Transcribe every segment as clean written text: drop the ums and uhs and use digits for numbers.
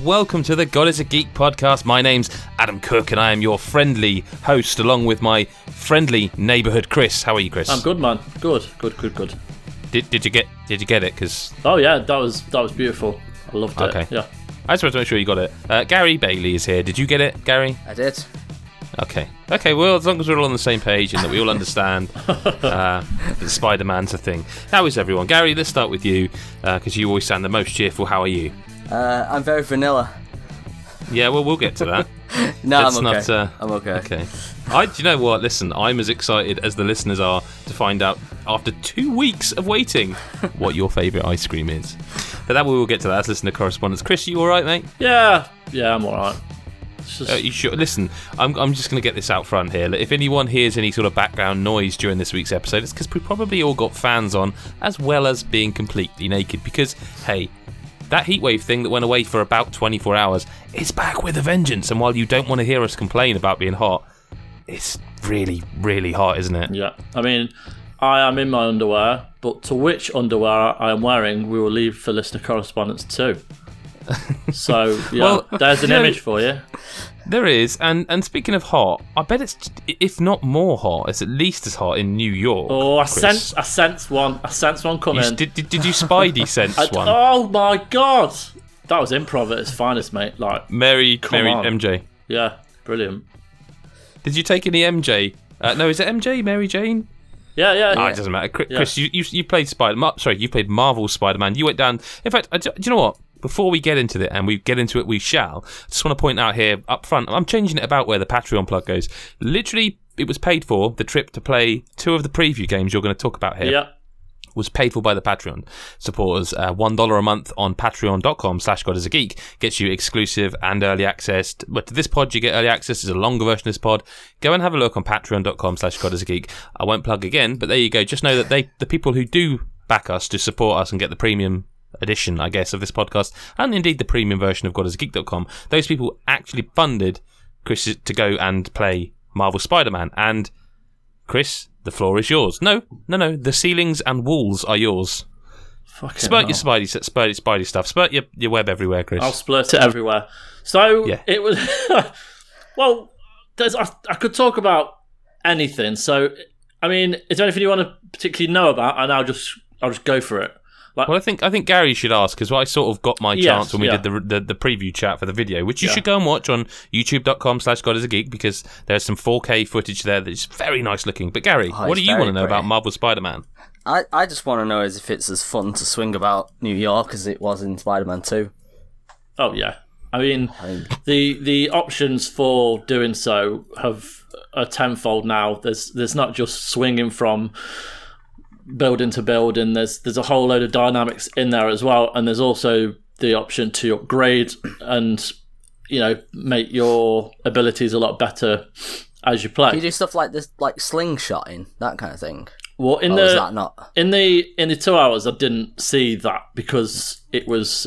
welcome to the God is a Geek podcast. My name's Adam Cook and I am your friendly host along with my friendly neighbourhood Chris. How are you, Chris? I'm good, man. Good. Did you get it? Cause... Oh yeah, that was beautiful. I loved it. Okay. Yeah. I just wanted to make sure you got it. Gary Bailey is here. Did you get it, Gary? I did. Okay, well, as long as we're all on the same page and that we all understand that Spider-Man's a thing. How is everyone? Gary, let's start with you, because you always sound the most cheerful. How are you? I'm very vanilla. Yeah, well, we'll get to that. No, I'm okay. I'm okay. Okay. Do you know what? Listen, I'm as excited as the listeners are to find out, after 2 weeks of waiting, what your favourite ice cream is. But that we will get to that. Let's listen to correspondence. Chris, you all right, mate? Yeah, I'm all right. You sure? Listen, I'm just going to get this out front here. If anyone hears any sort of background noise during this week's episode, it's because we probably all got fans on, as well as being completely naked. Because, hey, that heatwave thing that went away for about 24 hours is back with a vengeance. And while you don't want to hear us complain about being hot, it's really, really hot, isn't it? Yeah. I mean, I am in my underwear, but to which underwear I am wearing, we will leave for listener correspondence too. So, yeah, well, there's an image for you. There is, and speaking of hot, I bet it's, if not more hot, it's at least as hot in New York. Oh, I sense one coming. Did you Spidey sense one? Oh my God, that was improv at its finest, mate. Like Mary MJ. Yeah, brilliant. Did you take any MJ? No, is it MJ? Mary Jane? Yeah. It doesn't matter. Chris, you played Spider-Man. Sorry, you played Marvel Spider-Man. You went down. In fact, do you know what? Before we get into it, and we get into it, we shall. I just want to point out here up front, I'm changing it about where the Patreon plug goes. Literally, it was paid for. The trip to play 2 of the preview games you're going to talk about here was paid for by the Patreon supporters. $1 a month on patreon.com/GodIsAGeek gets you exclusive and early access. But to this pod, you get early access. There's a longer version of this pod. Go and have a look on patreon.com/GodIsAGeek. I won't plug again, but there you go. Just know that the people who do back us to support us and get the premium edition, I guess, of this podcast, and indeed the premium version of GodIsAGeek.com, those people actually funded Chris to go and play Marvel Spider-Man. And Chris, the floor is yours. No, the ceilings and walls are yours. Spurt your Spidey stuff. Spurt your web everywhere, Chris. I'll splurt it everywhere. So It was well, I could talk about anything. So I mean, is there anything you want to particularly know about? And I'll just go for it. Well, I think Gary should ask, because I sort of got my chance when we did the preview chat for the video, which you should go and watch on youtube.com/GodIsAGeek, because there's some 4K footage there that's very nice looking. But Gary, what do you want to know about Marvel Spider-Man? I just want to know if it's as fun to swing about New York as it was in Spider-Man 2. Oh, yeah. I mean, the options for doing so are tenfold now. There's not just swinging from building to building. There's a whole load of dynamics in there as well, and there's also the option to upgrade and make your abilities a lot better as you play. Can you do stuff like this, like slingshotting, that kind of thing? Well, is that not in the 2 hours? I didn't see that because it was.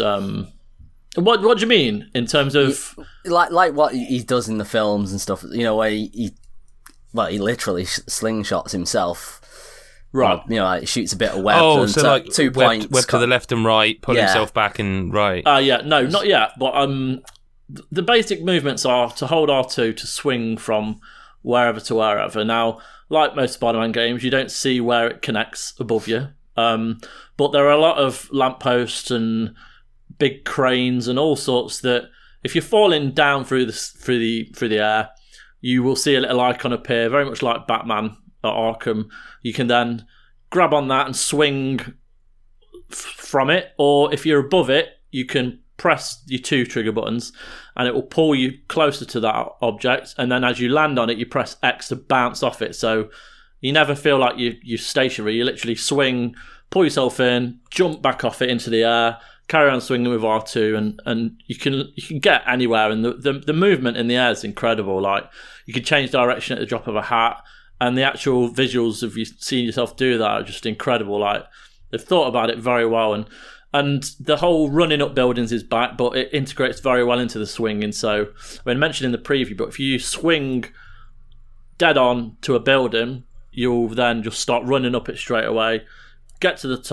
What do you mean in terms of like what he does in the films and stuff? Where he literally slingshots himself. Right, like shoots a bit of web. Oh, so like 2 points. Web to the left and right, pull himself back and right. No, not yet. But the basic movements are to hold R2 to swing from wherever to wherever. Now, like most Spider-Man games, you don't see where it connects above you. But there are a lot of lampposts and big cranes and all sorts that, if you're falling down through the air, you will see a little icon appear, very much like Batman at Arkham. You can then grab on that and swing from it, or if you're above it, you can press your 2 trigger buttons and it will pull you closer to that object, and then as you land on it, you press X to bounce off it. So you never feel like you're stationary. You literally swing, pull yourself in, jump back off it into the air, carry on swinging with R2, and you can get anywhere, and the movement in the air is incredible. Like, you can change direction at the drop of a hat, and the actual visuals of you seeing yourself do that are just incredible. Like, they've thought about it very well, and the whole running up buildings is back, but it integrates very well into the swinging. So, I mean, mentioned in the preview, but if you swing dead on to a building, you'll then just start running up it straight away, get to the top,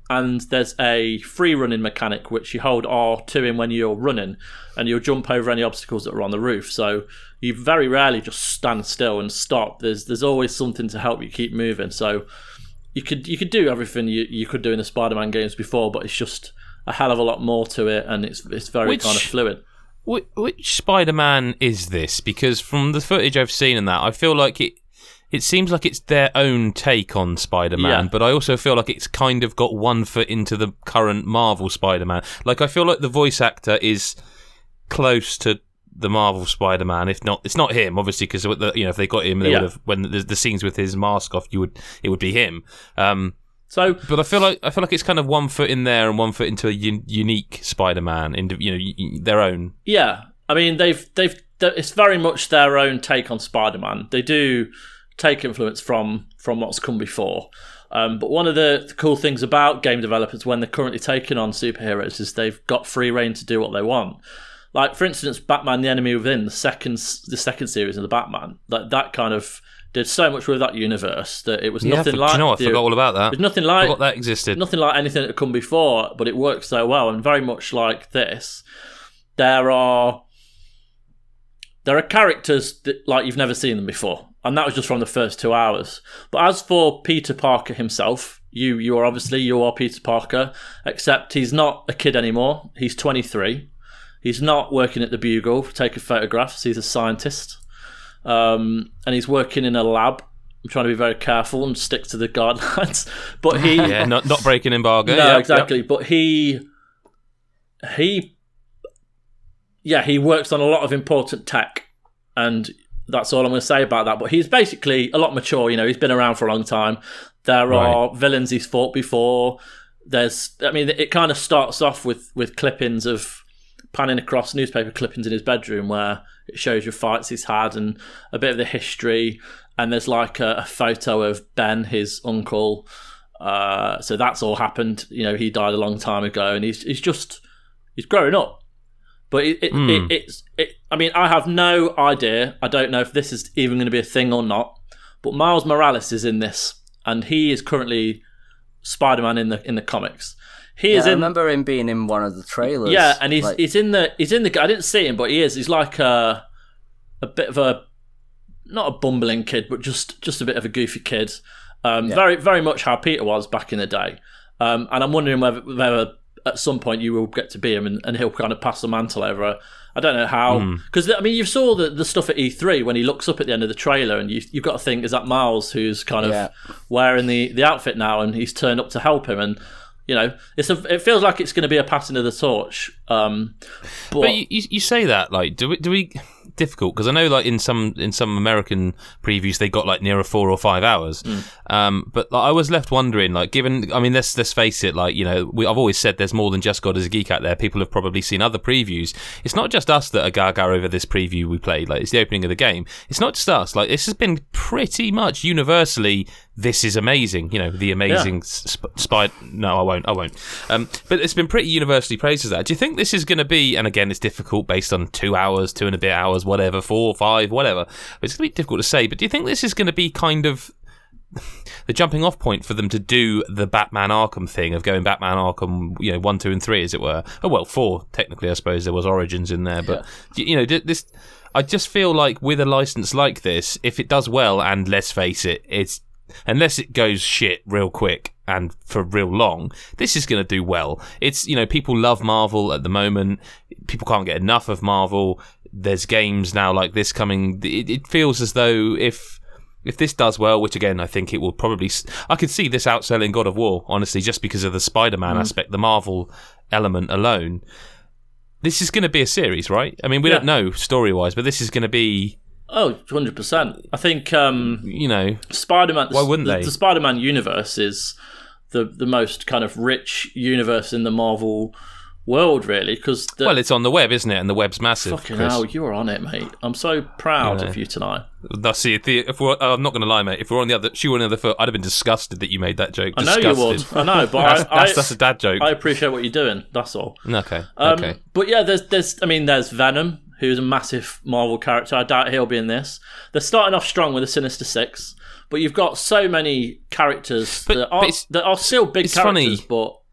and there's a free running mechanic which you hold R2 in when you're running, and you'll jump over any obstacles that are on the roof. So you very rarely just stand still and stop. There's always something to help you keep moving. So you could do everything you could do in the Spider-Man games before, but it's just a hell of a lot more to it, and it's very kind of fluid. Which Spider-Man is this? Because from the footage I've seen in that, I feel like it seems like it's their own take on Spider-Man, but I also feel like it's kind of got one foot into the current Marvel Spider-Man. Like, I feel like the voice actor is close to the Marvel Spider-Man. If not, it's not him, obviously, because if they got him, they would have, when the scenes with his mask off, it would be him. But I feel like it's kind of one foot in there and one foot into a unique Spider-Man, their own. Yeah, I mean it's very much their own take on Spider-Man. They do take influence from what's come before. But one of the cool things about game developers when they're currently taking on superheroes is they've got free reign to do what they want. Like, for instance, Batman: The Enemy Within, the second series of the Batman, that kind of did so much with that universe that it was nothing like. Do you know, I forgot all about that. It was nothing like. I forgot that existed. Nothing like anything that had come before, but it worked so well. And very much like this, there are characters that like you've never seen them before, and that was just from the first 2 hours. But as for Peter Parker himself, you are Peter Parker, except he's not a kid anymore. He's 23. He's not working at the Bugle taking photographs. He's a scientist. And he's working in a lab. I'm trying to be very careful and stick to the guidelines. But he... yeah, not breaking embargo. No, exactly. Yep. But he works on a lot of important tech. And that's all I'm going to say about that. But he's basically a lot mature. He's been around for a long time. There are villains he's fought before. It kind of starts off with clippings of panning across newspaper clippings in his bedroom where it shows you fights he's had and a bit of the history, and there's like a photo of Ben, his uncle. So that's all happened. He died a long time ago, and he's growing up. But I have no idea. I don't know if this is even going to be a thing or not. But Miles Morales is in this, and he is currently Spider-Man in the comics. I remember him being in one of the trailers. Yeah, and he's in the. I didn't see him, but he is. He's like a bit of a, not a bumbling kid, but just a bit of a goofy kid. Very very much how Peter was back in the day. And I'm wondering whether at some point you will get to be him, and he'll kind of pass the mantle over. I don't know how, because you saw the stuff at E3 when he looks up at the end of the trailer, and you've got to think, is that Miles who's kind of wearing the outfit now, and he's turned up to help him, and it feels like it's going to be a passing of the torch. But you say that, like, do we difficult, because I know like in some American previews they got like nearer 4 or 5 hours, but like, I was left wondering, like, given, let's face it, like, I've always said there's more than just God is a Geek out there. People have probably seen other previews. It's not just us that are gaga over this preview we played. Like, it's the opening of the game. It's not just us. Like, this has been pretty much universally, this is amazing. The amazing Spider. No, I won't. But it's been pretty universally praised as that. Do you think this is going to be? And again, it's difficult based on 2 hours, 2 and a bit hours, whatever, 4, 5, whatever. But it's going to be difficult to say. But do you think this is going to be kind of the jumping off point for them to do the Batman Arkham thing of going Batman Arkham, 1, 2, and 3, as it were? Oh well, 4 technically. I suppose there was Origins in there, but this. I just feel like with a license like this, if it does well, and let's face it, it's unless it goes shit real quick and for real long, this is going to do well. It's, people love Marvel at the moment. People can't get enough of Marvel. There's games now like this coming. It feels as though if this does well, which again, I think it will probably, I could see this outselling God of War, honestly, just because of the Spider-Man aspect, the Marvel element alone. This is going to be a series, right? I mean, we don't know story-wise, but this is going to be... Oh, 100%. I think, Spider-Man... Why wouldn't they? The Spider-Man universe is the most kind of rich universe in the Marvel world, really, because... Well, it's on the web, isn't it? And the web's massive. Fucking hell, you were on it, mate. I'm so proud of you tonight. See, I'm not going to lie, mate. If we're on the other foot, I'd have been disgusted that you made that joke. I know you would. I know, but that's a dad joke. I appreciate what you're doing. That's all. Okay. But yeah, there's Venom, who's a massive Marvel character. I doubt he'll be in this. They're starting off strong with the Sinister Six, but you've got so many characters that are still big characters, funny. but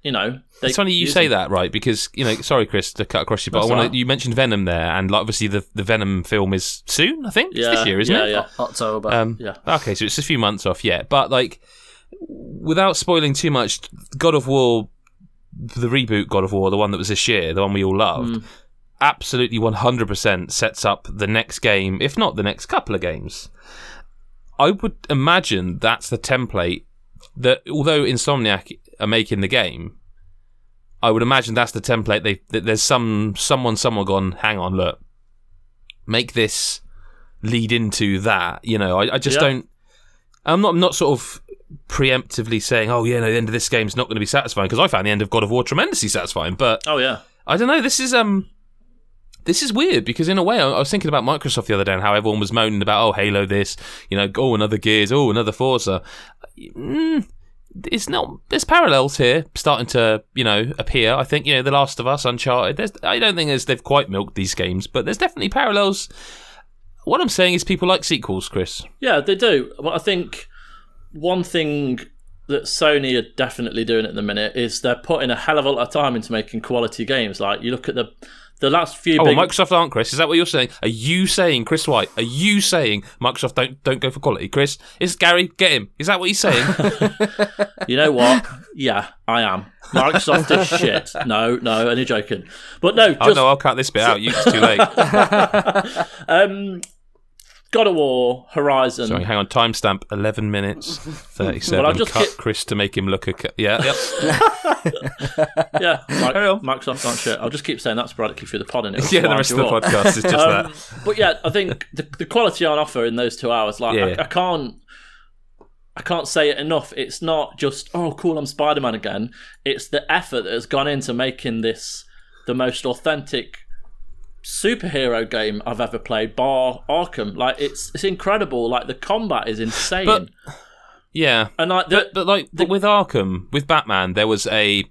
It's funny you say that, right? Because sorry, Chris, to cut across you, but you mentioned Venom there, and like obviously the Venom film is soon. I think it's this year, isn't it? Yeah, October. Okay, so it's a few months off yet, but like without spoiling too much, God of War, the reboot God of War, the one that was this year, the one we all loved, absolutely 100% sets up the next game, if not the next couple of games. I would imagine that's the template that, although Insomniac are making the game, I would imagine that's the template. There's someone gone, hang on, look, make this lead into that. I just don't. I'm not sort of preemptively saying, oh yeah, no, the end of this game is not going to be satisfying, because I found the end of God of War tremendously satisfying. But I don't know. This is weird, because in a way, I was thinking about Microsoft the other day and how everyone was moaning about, oh, Halo this, another Gears, another Forza. It's not. There's parallels here starting to, appear. I think, The Last of Us, Uncharted. I don't think they've quite milked these games, but there's definitely parallels. What I'm saying is people like sequels, Chris. Yeah, they do. But I think one thing that Sony are definitely doing at the minute is they're putting a hell of a lot of time into making quality games. Like, you look at the last few well, Microsoft aren't, Chris. Is that what you're saying? Are you saying, Chris White, are you saying Microsoft don't go for quality? Chris, is Gary, get him. Is that what he's saying? You know what? Yeah, I am. Microsoft is shit. No, only joking. But no, no, I'll cut this bit out. It's too late. God of War, Horizon. Sorry, hang on. Timestamp 11 minutes 37. Well, cut Chris to make him look a. Yeah, yep. Yeah, Microsoft aren't shit. I'll just keep saying that sporadically through the pod, and the rest of the podcast is just that. But yeah, I think the quality on offer in those 2 hours, like I can't say it enough. It's not just, oh, cool, I'm Spider-Man again. It's the effort that has gone into making this the most authentic superhero game I've ever played, bar Arkham. Like, it's incredible. Like, the combat is insane. But with Arkham, with Batman, there was a.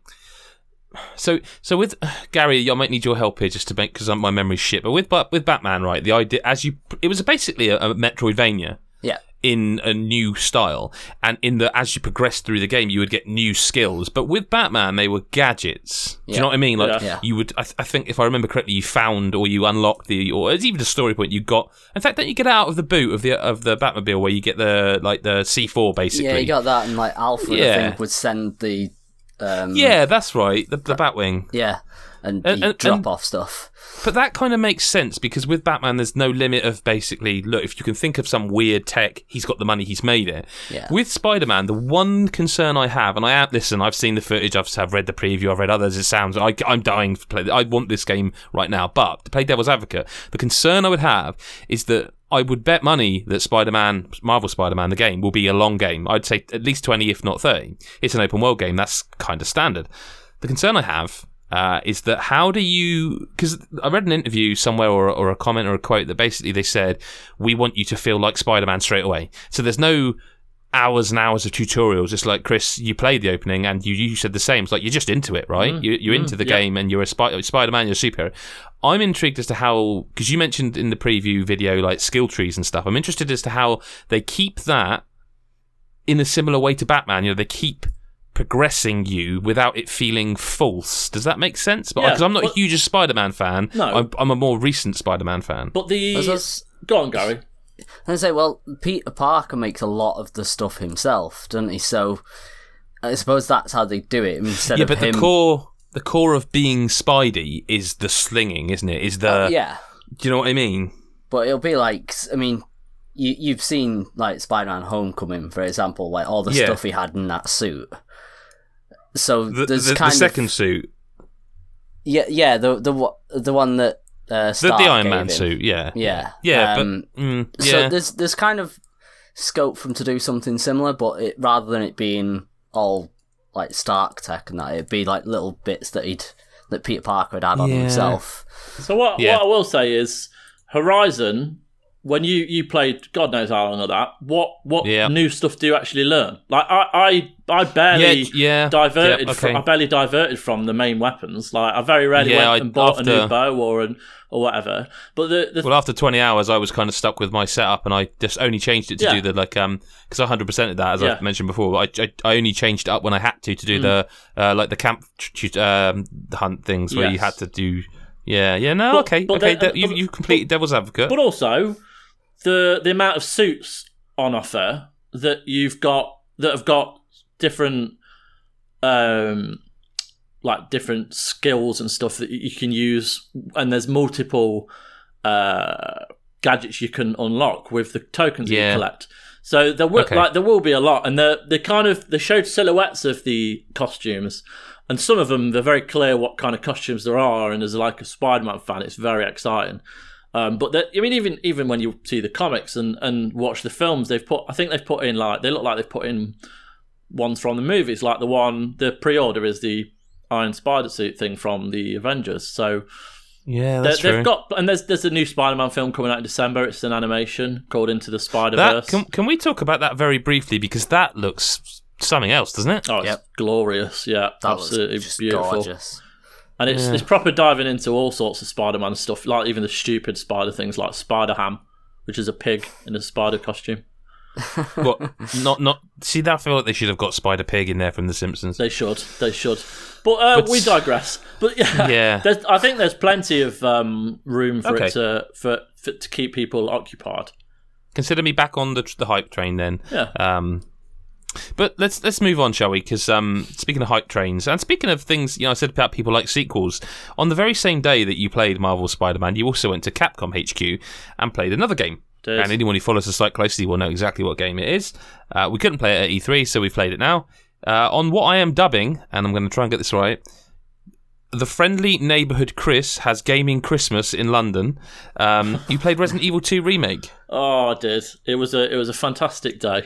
So with Gary, I might need your help here just to make, because my memory's shit. But with Batman, right? The idea it was basically a Metroidvania. Yeah. In a new style, and as you progress through the game, you would get new skills. But with Batman, they were gadgets. Do you know what I mean? Like you would, I think, if I remember correctly, you found or you unlocked or it's even a story point. You got. In fact, don't you get out of the boot of the Batmobile where you get the C4 basically? Yeah, you got that, and like Alfred, I think, would send the. Yeah, that's right. The Batwing. Yeah, and drop off stuff. But that kind of makes sense, because with Batman, there's no limit of basically, look, if you can think of some weird tech, he's got the money, he's made it. Yeah. With Spider-Man, the one concern I have, and I've seen the footage, I've read the preview, I've read others, I'm dying to play. I want this game right now. But to play devil's advocate, the concern I would have is that I would bet money that Marvel Spider-Man, the game, will be a long game. I'd say at least 20, if not 30. It's an open world game. That's kind of standard. The concern I have is that how do you... Because I read an interview somewhere or a comment or a quote that basically they said, we want you to feel like Spider-Man straight away. So there's no hours and hours of tutorials. It's like, Chris, you played the opening and you said the same. It's like, you're just into it, right? You're into the game and you're a Spider-Man, you're a superhero. I'm intrigued as to how... Because you mentioned in the preview video, like, skill trees and stuff. I'm interested as to how they keep that in a similar way to Batman. They keep progressing you without it feeling false. Does that make sense? But because I'm not a huge Spider-Man fan, no. I'm a more recent Spider-Man fan. But go on, Gary. I say, well, Peter Parker makes a lot of the stuff himself, doesn't he? So I suppose that's how they do it. Instead of him... the core of being Spidey is the slinging, isn't it? Is the Do you know what I mean? But it'll be like, I mean, you've seen like Spider-Man: Homecoming, for example, like all the stuff he had in that suit. So there's the second suit. Yeah, the one that Stark the Iron Man him. Suit. Yeah. So there's kind of scope for him to do something similar, but rather than it being all like Stark tech and that, it'd be like little bits that Peter Parker had on himself. So what I will say is, Horizon when you played God knows how long of that, what new stuff do you actually learn? Like I barely diverted I barely diverted from the main weapons. Like I very rarely went and bought a new bow or whatever. But well, after 20 hours, I was kind of stuck with my setup, and I just only changed it to do the because I 100%ed that, as I've mentioned before. I only changed it up when I had to do the the camp hunt things where you had to do. You completed Devil's Advocate, but also the amount of suits on offer that you've got that have got different different skills and stuff that you can use, and there's multiple gadgets you can unlock with the tokens that you collect. So there will be a lot, and they showed silhouettes of the costumes, and some of them they're very clear what kind of costumes there are. And as like a Spider-Man fan, it's very exciting. But even when you see the comics and watch the films, they look like they've put in ones from the movies, like the pre-order is the Iron Spider suit thing from the Avengers. So that's true. They've got, and there's a new Spider-Man film coming out in December. It's an animation called Into the Spider-Verse. Can we talk about that very briefly, because that looks something else, doesn't it? Oh, it's glorious. Yeah, absolutely beautiful. Gorgeous. And it's proper diving into all sorts of Spider-Man stuff, like even the stupid spider things like Spider-Ham, which is a pig in a spider costume. What? Not. See, I feel like they should have got Spider Pig in there from The Simpsons. They should. But we digress. But I think there's plenty of room for it to keep people occupied. Consider me back on the hype train then. Yeah. But let's move on, shall we? Because speaking of hype trains, and speaking of things, I said about people like sequels. On the very same day that you played Marvel Spider-Man, you also went to Capcom HQ and played another game. And anyone who follows the site closely will know exactly what game it is. We couldn't play it at E3, so we played it now. On what I am dubbing, and I'm going to try and get this right, The Friendly Neighbourhood Chris Has Gaming Christmas in London. You played Resident Evil 2 Remake. Oh, I did. It was a fantastic day.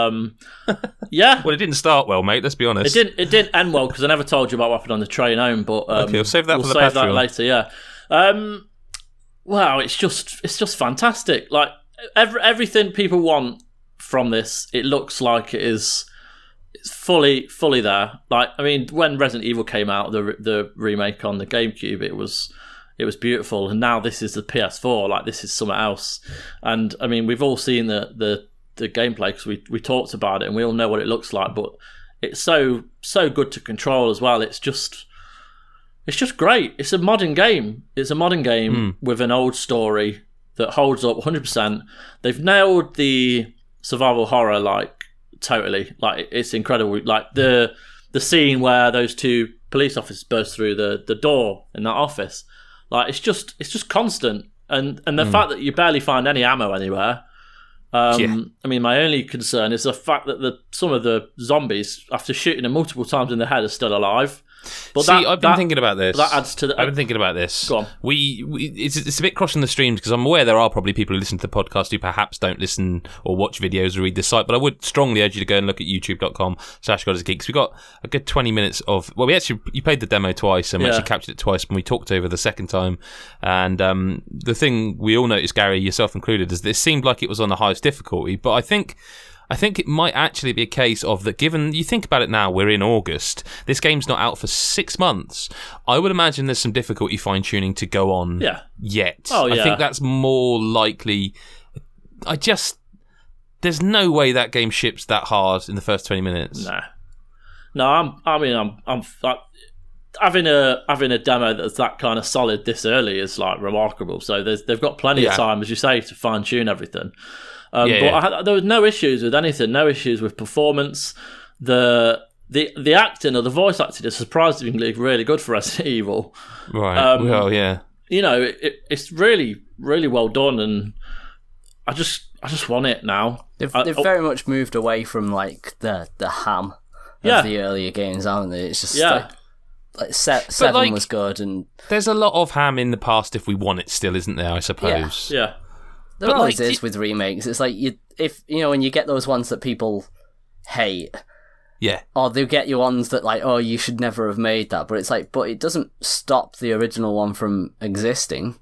Yeah. Well, it didn't start well, mate. Let's be honest. It didn't end well because I never told you about what happened on the train home. But okay, we'll save that for the Patreon. That later. Yeah. Wow, it's just fantastic. Like everything people want from this, it looks like it's fully there. Like, I mean, when Resident Evil came out, the remake on the GameCube, it was beautiful, and now this is the PS4. Like, this is something else. And I mean, we've all seen the gameplay because we talked about it, and we all know what it looks like. But it's so good to control as well. It's just great. It's a modern game. It's a modern game with an old story that holds up 100%. They've nailed the survival horror totally. Like, it's incredible. Like the scene where those two police officers burst through the door in that office. Like, it's just constant. And the fact that you barely find any ammo anywhere. I mean, my only concern is the fact that some of the zombies, after shooting them multiple times in the head, are still alive. But I've been thinking about this. That adds to I've been thinking about this. Go on. It's a bit crossing the streams because I'm aware there are probably people who listen to the podcast who perhaps don't listen or watch videos or read this site, but I would strongly urge you to go and look at youtube.com/GodIsGeeks. We got a good 20 minutes of... Well, you played the demo twice, and we actually captured it twice when we talked over the second time. And the thing we all noticed, Gary, yourself included, is that it seemed like it was on the highest difficulty, but I think it might actually be a case of that, given you think about it now, we're in August, this game's not out for 6 months. I would imagine there's some difficulty fine-tuning to go on yet. Oh, yeah. I think that's more likely. There's no way that game ships that hard in the first 20 minutes. No, I'm having a demo that's that kind of solid this early is remarkable. So they've got plenty of time, as you say, to fine-tune everything. There was no issues with anything, no issues with performance. The acting or the voice acting is surprisingly really good for Resident Evil. Right. Well, yeah. It's really, really well done, and I just want it now. They've very much moved away from the ham of the earlier games, haven't they? It's just seven was good, and there's a lot of ham in the past if we want it still, isn't there? I suppose. Yeah. There always is with remakes. It's like when you get those ones that people hate, or they get you ones that you should never have made that. But it's but it doesn't stop the original one from existing.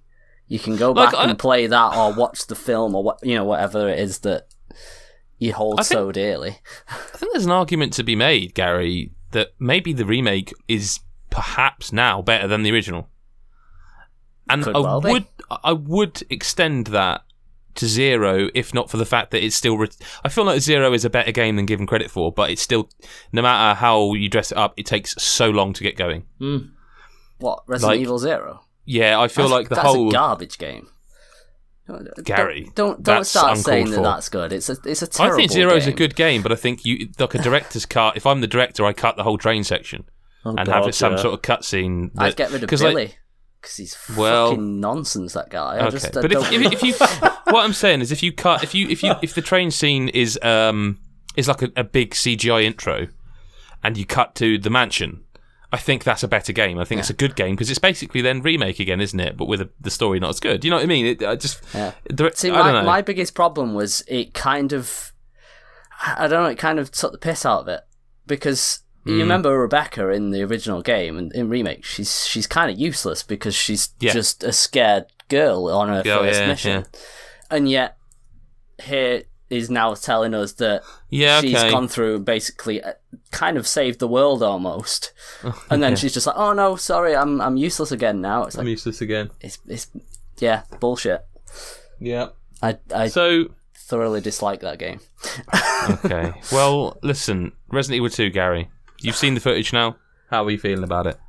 You can go back and play that, or watch the film, or whatever it is that you hold so dearly. I think there's an argument to be made, Gary, that maybe the remake is perhaps now better than the original. And I would extend that to Zero, if not for the fact that it's still... I feel like Zero is a better game than given credit for, but it's still... No matter how you dress it up, it takes so long to get going. What, Resident Evil Zero? Yeah, I feel like that's whole... a garbage game. Gary, don't start saying that that's good. It's a terrible I think Zero is game. a good game, but I think like a director's cut. If I'm the director, I cut the whole train section have it some sort of cutscene. I'd get rid of Billy because he's fucking nonsense. That guy. Okay, but if you, what I'm saying is, if the train scene is like a big CGI intro, and you cut to the mansion, I think that's a better game. I think it's a good game because it's basically then remake again, isn't it? But with the story not as good. You know what I mean? See, my biggest problem was it kind of, I don't know, it kind of took the piss out of it because you remember Rebecca in the original game and in remake, she's kind of useless because she's just a scared girl on her first mission, and yet here is now telling us that she's gone through and basically kind of saved the world almost, and then she's just like, "Oh no, sorry, I'm useless again now." It's like, I'm useless again. It's bullshit. Yeah, I thoroughly dislike that game. Okay, well, listen, Resident Evil 2, Gary, you've seen the footage now. How are you feeling about it?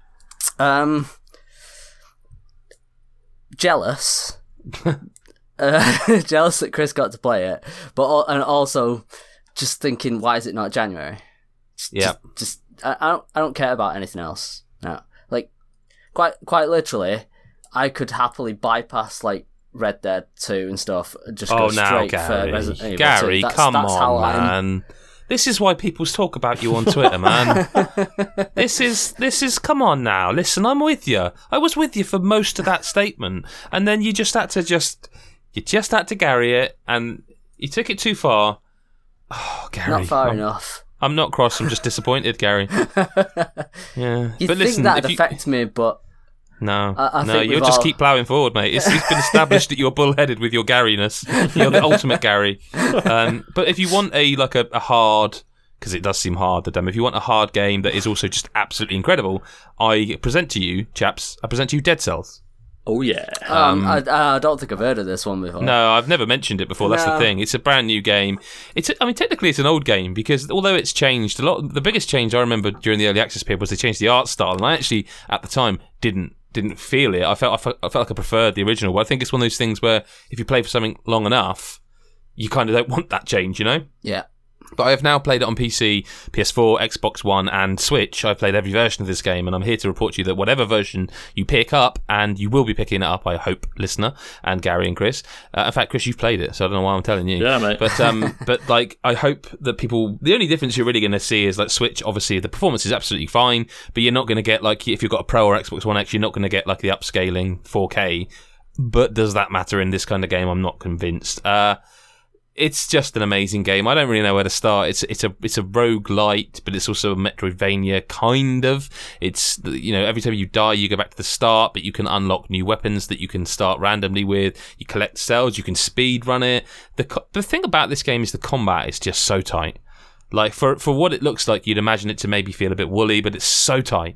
Jealous. Jealous that Chris got to play it, and also just thinking, why is it not January? Just I don't care about anything else. No, like quite literally, I could happily bypass like Red Dead 2 and stuff, and just go straight for Resident Evil 2. Gary, come on, man. This is why people talk about you on Twitter, man. This is. Come on now. Listen, I'm with you. I was with you for most of that statement, and then you just had to Gary it, and you took it too far. Oh, Gary. Not far enough. I'm not cross, I'm just disappointed, Gary. Yeah. You'd think that'd affect me, but... No, you'll just keep ploughing forward, mate. It's been established that you're bullheaded with your Garyness. You're the ultimate Gary. But if you want a hard... Because it does seem hard, the demo. If you want a hard game that is also just absolutely incredible, I present to you, chaps, Dead Cells. Oh, yeah. I don't think I've heard of this one before. No, I've never mentioned it before. That's the thing. It's a brand new game. Technically it's an old game because although it's changed a lot, the biggest change I remember during the early access period was they changed the art style, and I actually, at the time, didn't feel it. I felt like I preferred the original. But I think it's one of those things where if you play for something long enough, you kind of don't want that change, you know? Yeah. But I have now played it on PC, PS4, Xbox One, and Switch. I've played every version of this game, and I'm here to report to you that whatever version you pick up, and you will be picking it up, I hope, listener, and Gary and Chris. In fact, Chris, you've played it, so I don't know why I'm telling you. Yeah, mate. But like, I hope that people... The only difference you're really going to see is, like, Switch, obviously, the performance is absolutely fine, but you're not going to get, like, if you've got a Pro or Xbox One X, you're not going to get, like, the upscaling 4K. But does that matter in this kind of game? I'm not convinced. It's just an amazing game. I don't really know where to start. It's a roguelite, but it's also a Metroidvania kind of. It's, you know, every time you die, you go back to the start, but you can unlock new weapons that you can start randomly with. You collect cells, you can speed run it. The thing about this game is the combat is just so tight. Like for what it looks like, you'd imagine it to maybe feel a bit woolly, but it's so tight.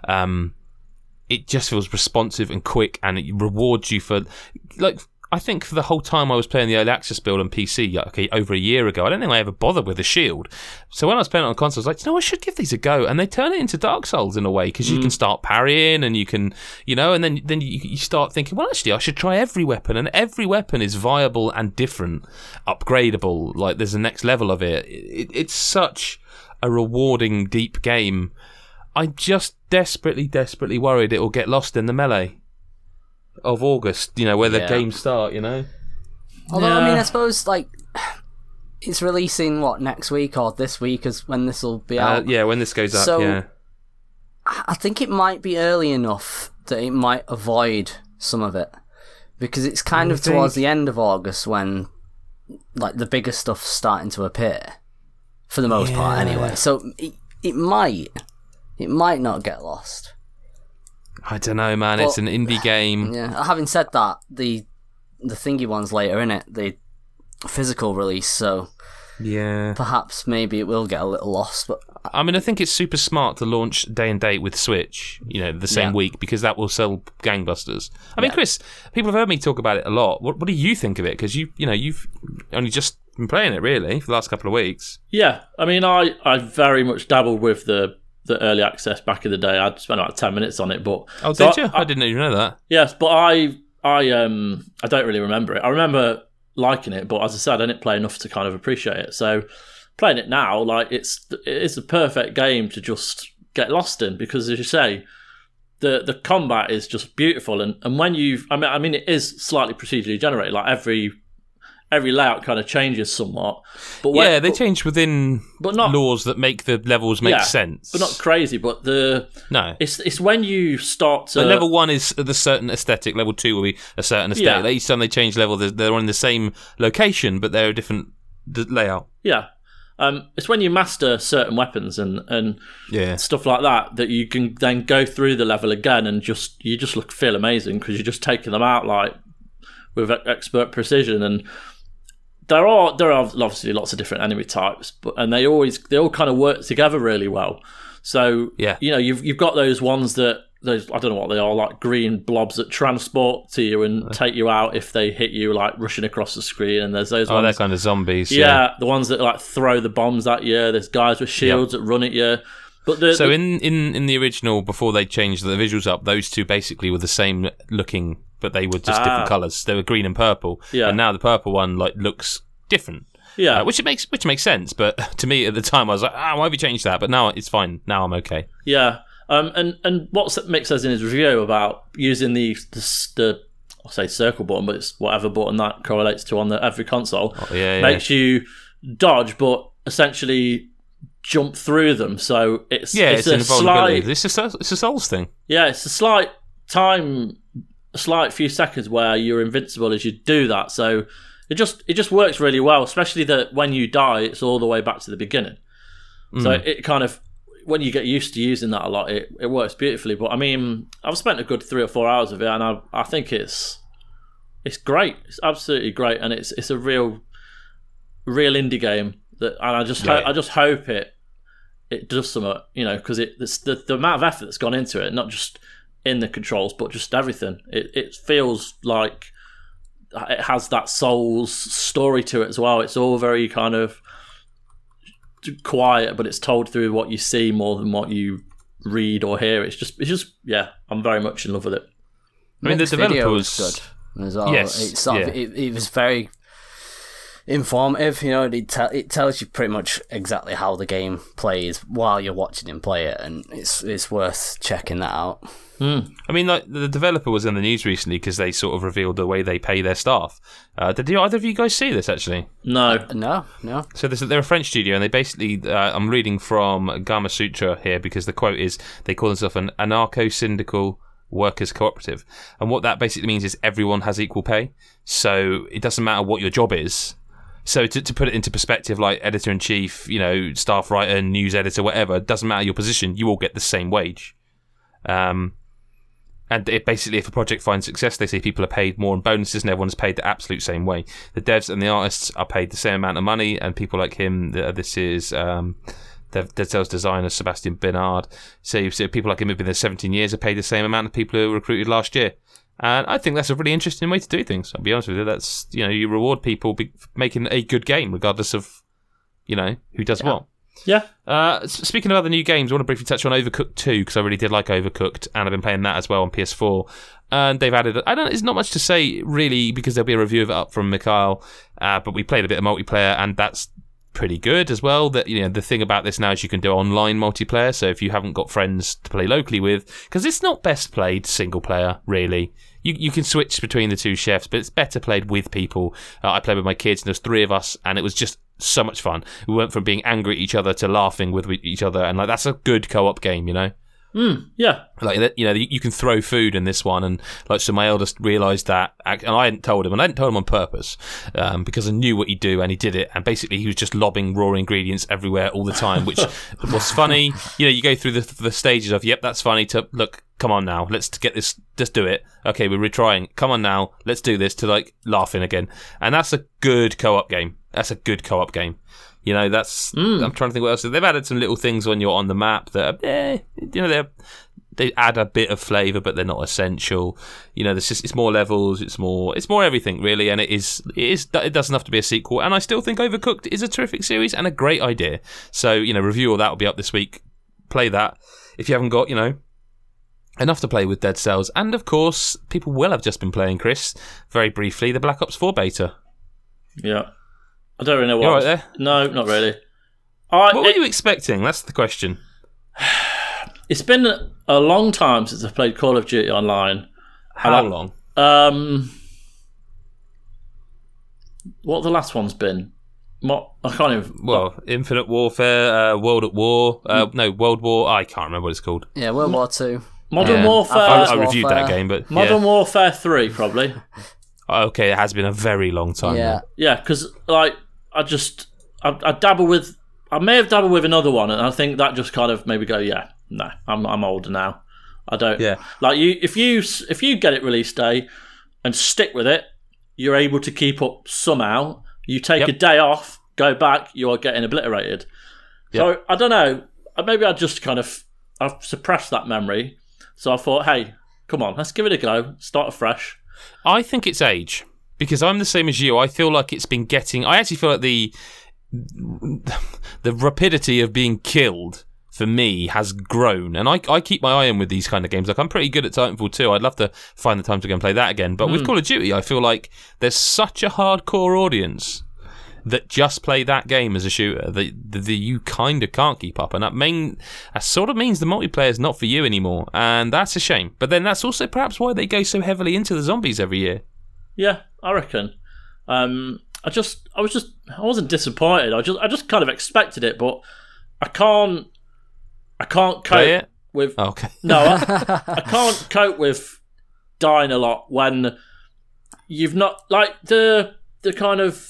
It just feels responsive and quick, and it rewards you for like. I think for the whole time I was playing the early access build on PC, over a year ago, I don't think I ever bothered with a shield. So when I was playing it on console, I was like, I should give these a go. And they turn it into Dark Souls in a way, because you can start parrying and you can, and then you start thinking, well, actually, I should try every weapon. And every weapon is viable and different, upgradable. Like, there's a next level of it. It's such a rewarding, deep game. I'm just desperately, desperately worried it will get lost in the melee of August, where the games start, Although, I mean, I suppose, like, it's releasing, next week or this week is when this will be out? Yeah, when this goes up, yeah. I think it might be early enough that it might avoid some of it. Because it's kind of towards the end of August when, like, the bigger stuff's starting to appear. For the most part, anyway. So, it might not get lost. I don't know, man. It's an indie game. Yeah. Having said that, the thingy one's later, innit? The physical release, so yeah, perhaps maybe it will get a little lost. But I mean, I think it's super smart to launch day and date with Switch, the same week, because that will sell gangbusters. I mean, Chris, people have heard me talk about it a lot. What do you think of it? Because you've only just been playing it really for the last couple of weeks. Yeah, I mean, I very much dabbled with the early access back in the day. I'd spent about 10 minutes on it, but did you? I didn't even know that. Yes, but I don't really remember it. I remember liking it, but as I said, I didn't play enough to kind of appreciate it. So playing it now, like it's a perfect game to just get lost in, because as you say, the combat is just beautiful, and when I mean it is slightly procedurally generated, like every layout kind of changes somewhat. But they change within laws that make the levels make sense. But not crazy. But it's when you start to... But level 1 is the certain aesthetic. Level 2 will be a certain aesthetic. Each time they change level, they're on the same location, but they're a different layout. Yeah. It's when you master certain weapons and stuff like that you can then go through the level again and you just feel amazing, because you're just taking them out like with expert precision. And there are obviously lots of different enemy types, and they all kind of work together really well. So you've got those ones I don't know what they are, like green blobs that transport to you and take you out if they hit you, like rushing across the screen. And there's those ones, they're kind of zombies. Yeah, the ones that like throw the bombs at you. There's guys with shields that run at you. But in the original, before they changed the visuals up, those two basically were the same looking, but they were just different colours. They were green and purple. Yeah. And now the purple one looks different. Yeah, which makes sense. But to me at the time, I was like, why have you changed that? But now it's fine. Now I'm okay. Yeah. And what Mick says in his review about using the I'll say circle button, but it's whatever button that correlates to on every console, makes you dodge, but essentially jump through them. So it's a slight... It's a Souls thing. Yeah, it's a slight few seconds where you're invincible as you do that. So it just works really well, especially that when you die, it's all the way back to the beginning. So it kind of... When you get used to using that a lot, it works beautifully. But I mean, I've spent a good 3 or 4 hours of it, and I think it's great. It's absolutely great, and it's a real indie game and I just hope it does something, because it's the amount of effort that's gone into it, not just in the controls, but just everything. It feels like it has that Souls story to it as well. It's all very kind of quiet, but it's told through what you see more than what you read or hear. It's just I'm very much in love with it. I mean, the developer was good as well. Yes, it was very informative. It tells you pretty much exactly how the game plays while you're watching him play it, and it's worth checking that out. I mean, the developer was in the news recently because they sort of revealed the way they pay their staff. Did either of you guys see this, actually? No. No. So they're a French studio, and they basically... I'm reading from Gamasutra here, because the quote is, they call themselves an anarcho-syndical workers' cooperative. And what that basically means is everyone has equal pay. So it doesn't matter what your job is. So to put it into perspective, like editor-in-chief, staff writer, news editor, whatever, it doesn't matter your position, you all get the same wage. And it basically, if a project finds success, they say people are paid more in bonuses and everyone's paid the absolute same way. The devs and the artists are paid the same amount of money, and people like him, this is Dead Cells designer Sebastian Bernard. So people like him who've been there 17 years are paid the same amount of people who were recruited last year. And I think that's a really interesting way to do things. I'll be honest with you. That's, you reward people making a good game, regardless of, who does what. Yeah. Speaking of other new games, I want to briefly touch on Overcooked 2, because I really did like Overcooked, and I've been playing that as well on PS4. And they've added... There's not much to say, really, because there'll be a review of it up from Mikhail, but we played a bit of multiplayer, and that's pretty good as well. That the thing about this now is you can do online multiplayer, so if you haven't got friends to play locally with, because it's not best played single player, really. You can switch between the two chefs, but it's better played with people. I played with my kids, and there's 3 of us, and it was just so much fun. We went from being angry at each other to laughing with each other, and that's a good co-op game, Yeah. Like, you know, you can throw food in this one, and like, so my eldest realised that, and I hadn't told him, and I hadn't told him on purpose, because I knew what he'd do, and he did it, and basically he was just lobbing raw ingredients everywhere all the time, which was funny. You know, you go through the stages of, yep, that's funny, to, look, come on now, let's get this, just do it. Okay, we're retrying. Come on now, let's do this, to like laughing again. And that's a good co-op game. You know, that's. I'm trying to think what else. They've added some little things when you're on the map that are, you know, they add a bit of flavour, but they're not essential. You know, it's more levels, it's more everything really, and it doesn't have to be a sequel. And I still think Overcooked is a terrific series and a great idea. So, you know, review of that will be up this week. Play that if you haven't got, you know, enough to play with Dead Cells. And of course, people will have just been playing, Chris, very briefly, the Black Ops 4 beta. Yeah. I don't really know what. You're right there? No, not really. What were you expecting? That's the question. It's been a long time since I've played Call of Duty Online. How long? What the last one's been? I can't even. Well, Infinite Warfare, World at War. World War. I can't remember what it's called. Yeah, World War 2. Modern Warfare. I reviewed that game, but Modern Warfare 3 probably. Okay, it has been a very long time. Yeah, because like I dabble with. I may have dabbled with another one, and I think that just kind of made me go, yeah, no, I'm older now. I don't. Yeah. Like you, if you get it release day and stick with it, you're able to keep up somehow. You take a day off, go back, you are getting obliterated. Yep. So I don't know. Maybe I've suppressed that memory. So I thought, hey, come on, let's give it a go. Start afresh. I think it's age, because I'm the same as you. I feel like it's been getting. I actually feel like the rapidity of being killed for me has grown, and I keep my eye on with these kind of games. Like, I'm pretty good at Titanfall 2. I'd love to find the time to go and play that again. But with Call of Duty, I feel like there's such a hardcore audience that just play that game as a shooter that you kind of can't keep up, and that sort of means the multiplayer is not for you anymore, and that's a shame. But then that's also perhaps why they go so heavily into the zombies every year. Yeah, I reckon. I wasn't disappointed. I just kind of expected it, but I can't cope with. Oh, okay. No, I can't cope with dying a lot when you've not, like, the kind of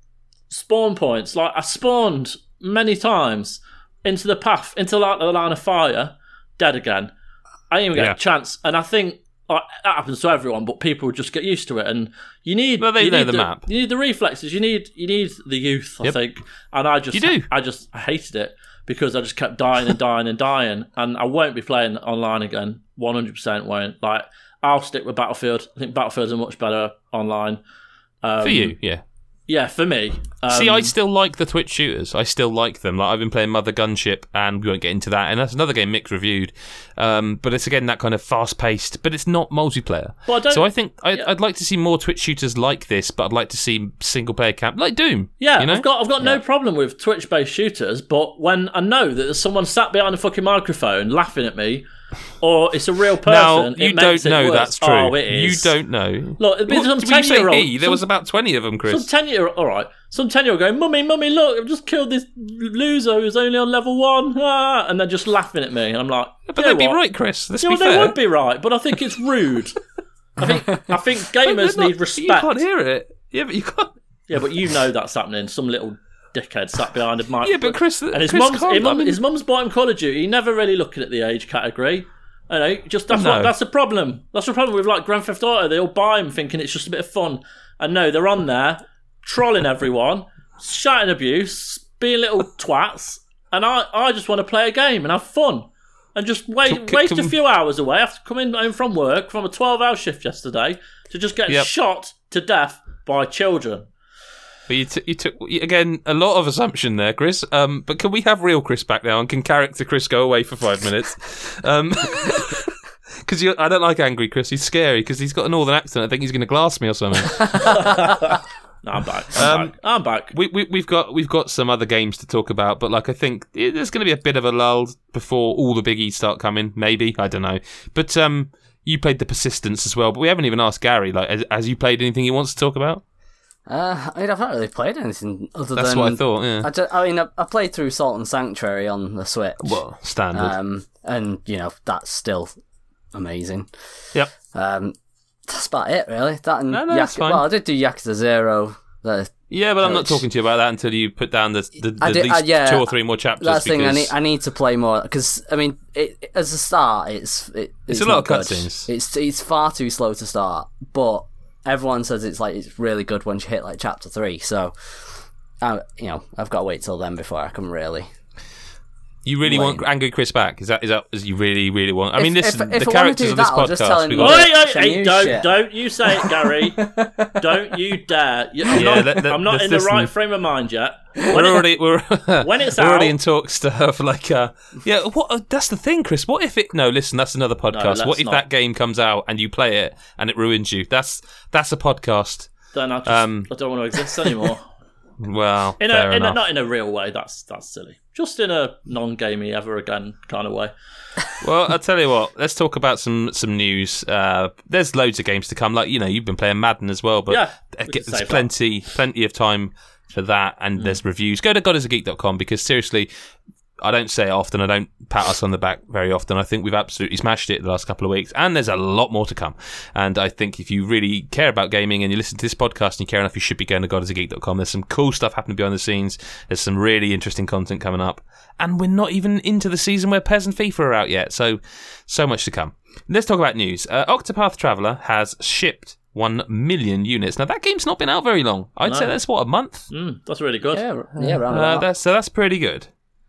spawn points. Like, I spawned many times into the path, into like the line of fire, dead again. I didn't even get a chance, and I think that happens to everyone, but people just get used to it. And you need, well, they know the map. You need the reflexes. You need the youth. I think, and I hated it because I just kept dying and dying and dying, and I won't be playing online again. 100% won't. Like, I'll stick with Battlefield. I think Battlefield's a much better online. For you, yeah. Yeah, for me. See, I still like the Twitch shooters. I still like them. Like, I've been playing Mother Gunship, and we won't get into that. And that's another game Mick reviewed. But it's, again, that kind of fast-paced, but it's not multiplayer. So I think I'd like to see more Twitch shooters like this, but I'd like to see single-player camp, like Doom. Yeah, you know? I've got no problem with Twitch-based shooters, but when I know that there's someone sat behind a fucking microphone laughing at me, or it's a real person. Now, you don't know that's true. Oh, it is. You don't know. Look, some 10-year-old. There was about 20 of them, Chris. Some 10-year-old. All right. Some 10-year-old going, Mummy, look, I've just killed this loser who's only on level 1. And they're just laughing at me. And I'm like, but they'd be right, Chris. Let's be fair. They would be right, but I think it's rude. I think gamers need respect. You can't hear it. Yeah, but you can't. Yeah, but you know that's happening. Some little dickhead sat behind a mic. Yeah, but Chris, and his mum's bought him Call of Duty. He never really looking at the age category. I know, that's the problem. That's the problem with, like, Grand Theft Auto. They all buy them thinking it's just a bit of fun, and no, they're on there trolling everyone, shouting abuse, being little twats, and I just want to play a game and have fun and just waste a few hours away after coming home from work from a 12-hour shift yesterday to just get shot to death by children. But you took again a lot of assumption there, Chris. But can we have real Chris back now, and can character Chris go away for 5 minutes? Because I don't like angry Chris. He's scary because he's got a northern accent. I think he's going to glass me or something. No, I'm back. I'm back. We've got some other games to talk about, but like I think there's going to be a bit of a lull before all the biggies start coming. Maybe, I don't know. But you played The Persistence as well, but we haven't even asked Gary. Like, has you played anything he wants to talk about? I've not really played anything other than... That's what I thought, yeah. I played through Salt and Sanctuary on the Switch. Well, standard. And, that's still amazing. Yep. That's about it, really. That and that's fine. Well, I did do Yakuza 0. Yeah, but I'm not talking to you about that until you put down the least 2 or 3 more chapters. That's the thing. I need to play more because as a start, it's a lot of cutscenes. It's far too slow to start, but everyone says it's really good once you hit chapter 3. So, I've got to wait till then before I can really. You really want Angry Chris back? Is that you really, really want? I mean, listen, if the characters of this podcast. Don't you say it, Gary? Don't you dare! I'm not in the right frame of mind yet. When it's out, already in talks to have What? That's the thing, Chris. What if it? No, listen, that's another podcast. No, what if that game comes out and you play it and it ruins you? That's a podcast. Then I don't want to exist anymore. Well, not in a real way. That's silly. Just in a non-gamey ever again kind of way. Well, I'll tell you what. Let's talk about some news. There's loads of games to come. You've been playing Madden as well, but there's plenty of time for that. And there's reviews. Go to GodIsAGeek.com because seriously, I don't say it often. I don't pat us on the back very often. I think we've absolutely smashed it the last couple of weeks, and there's a lot more to come. And I think if you really care about gaming and you listen to this podcast and you care enough, you should be going to GodIsAGeek.com. There's some cool stuff happening behind the scenes. There's some really interesting content coming up, and we're not even into the season where PES and FIFA are out yet. So much to come. Let's talk about news. Octopath Traveler has shipped 1 million units. Now that game's not been out very long. I'd say that's a month. That's really good. Yeah, around that's pretty good.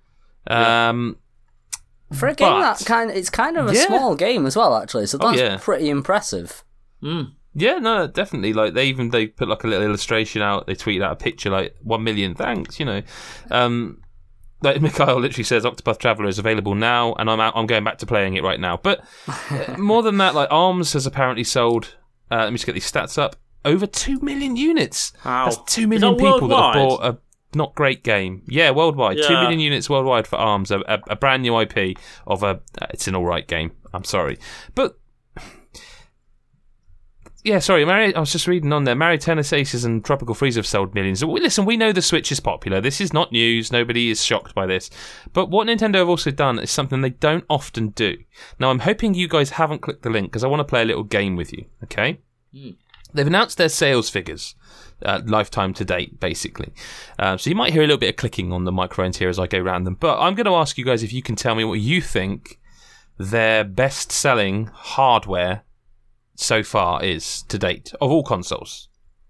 For a game it's kind of a small game as well, actually. So that's pretty impressive. Yeah, no, definitely. They put a little illustration out. They tweeted out a picture 1 million thanks. Mikhail literally says Octopath Traveler is available now, and I'm going back to playing it right now. But more than that, ARMS has apparently sold. Let me just get these stats up. Over 2 million units. Wow. That's 2 million people that have bought a not great game. Yeah, worldwide. 2 million units worldwide for ARMS, a brand new IP of it's an alright game. I'm sorry. But, yeah, sorry, I was just reading on there. Mario Tennis Aces and Tropical Freeze have sold millions. Listen, we know the Switch is popular. This is not news. Nobody is shocked by this. But what Nintendo have also done is something they don't often do. Now, I'm hoping you guys haven't clicked the link because I want to play a little game with you, okay? They've announced their sales figures. Lifetime to date, basically. So you might hear a little bit of clicking on the microphones here as I go around them. But I'm going to ask you guys if you can tell me what you think their best-selling hardware so far is to date of all consoles.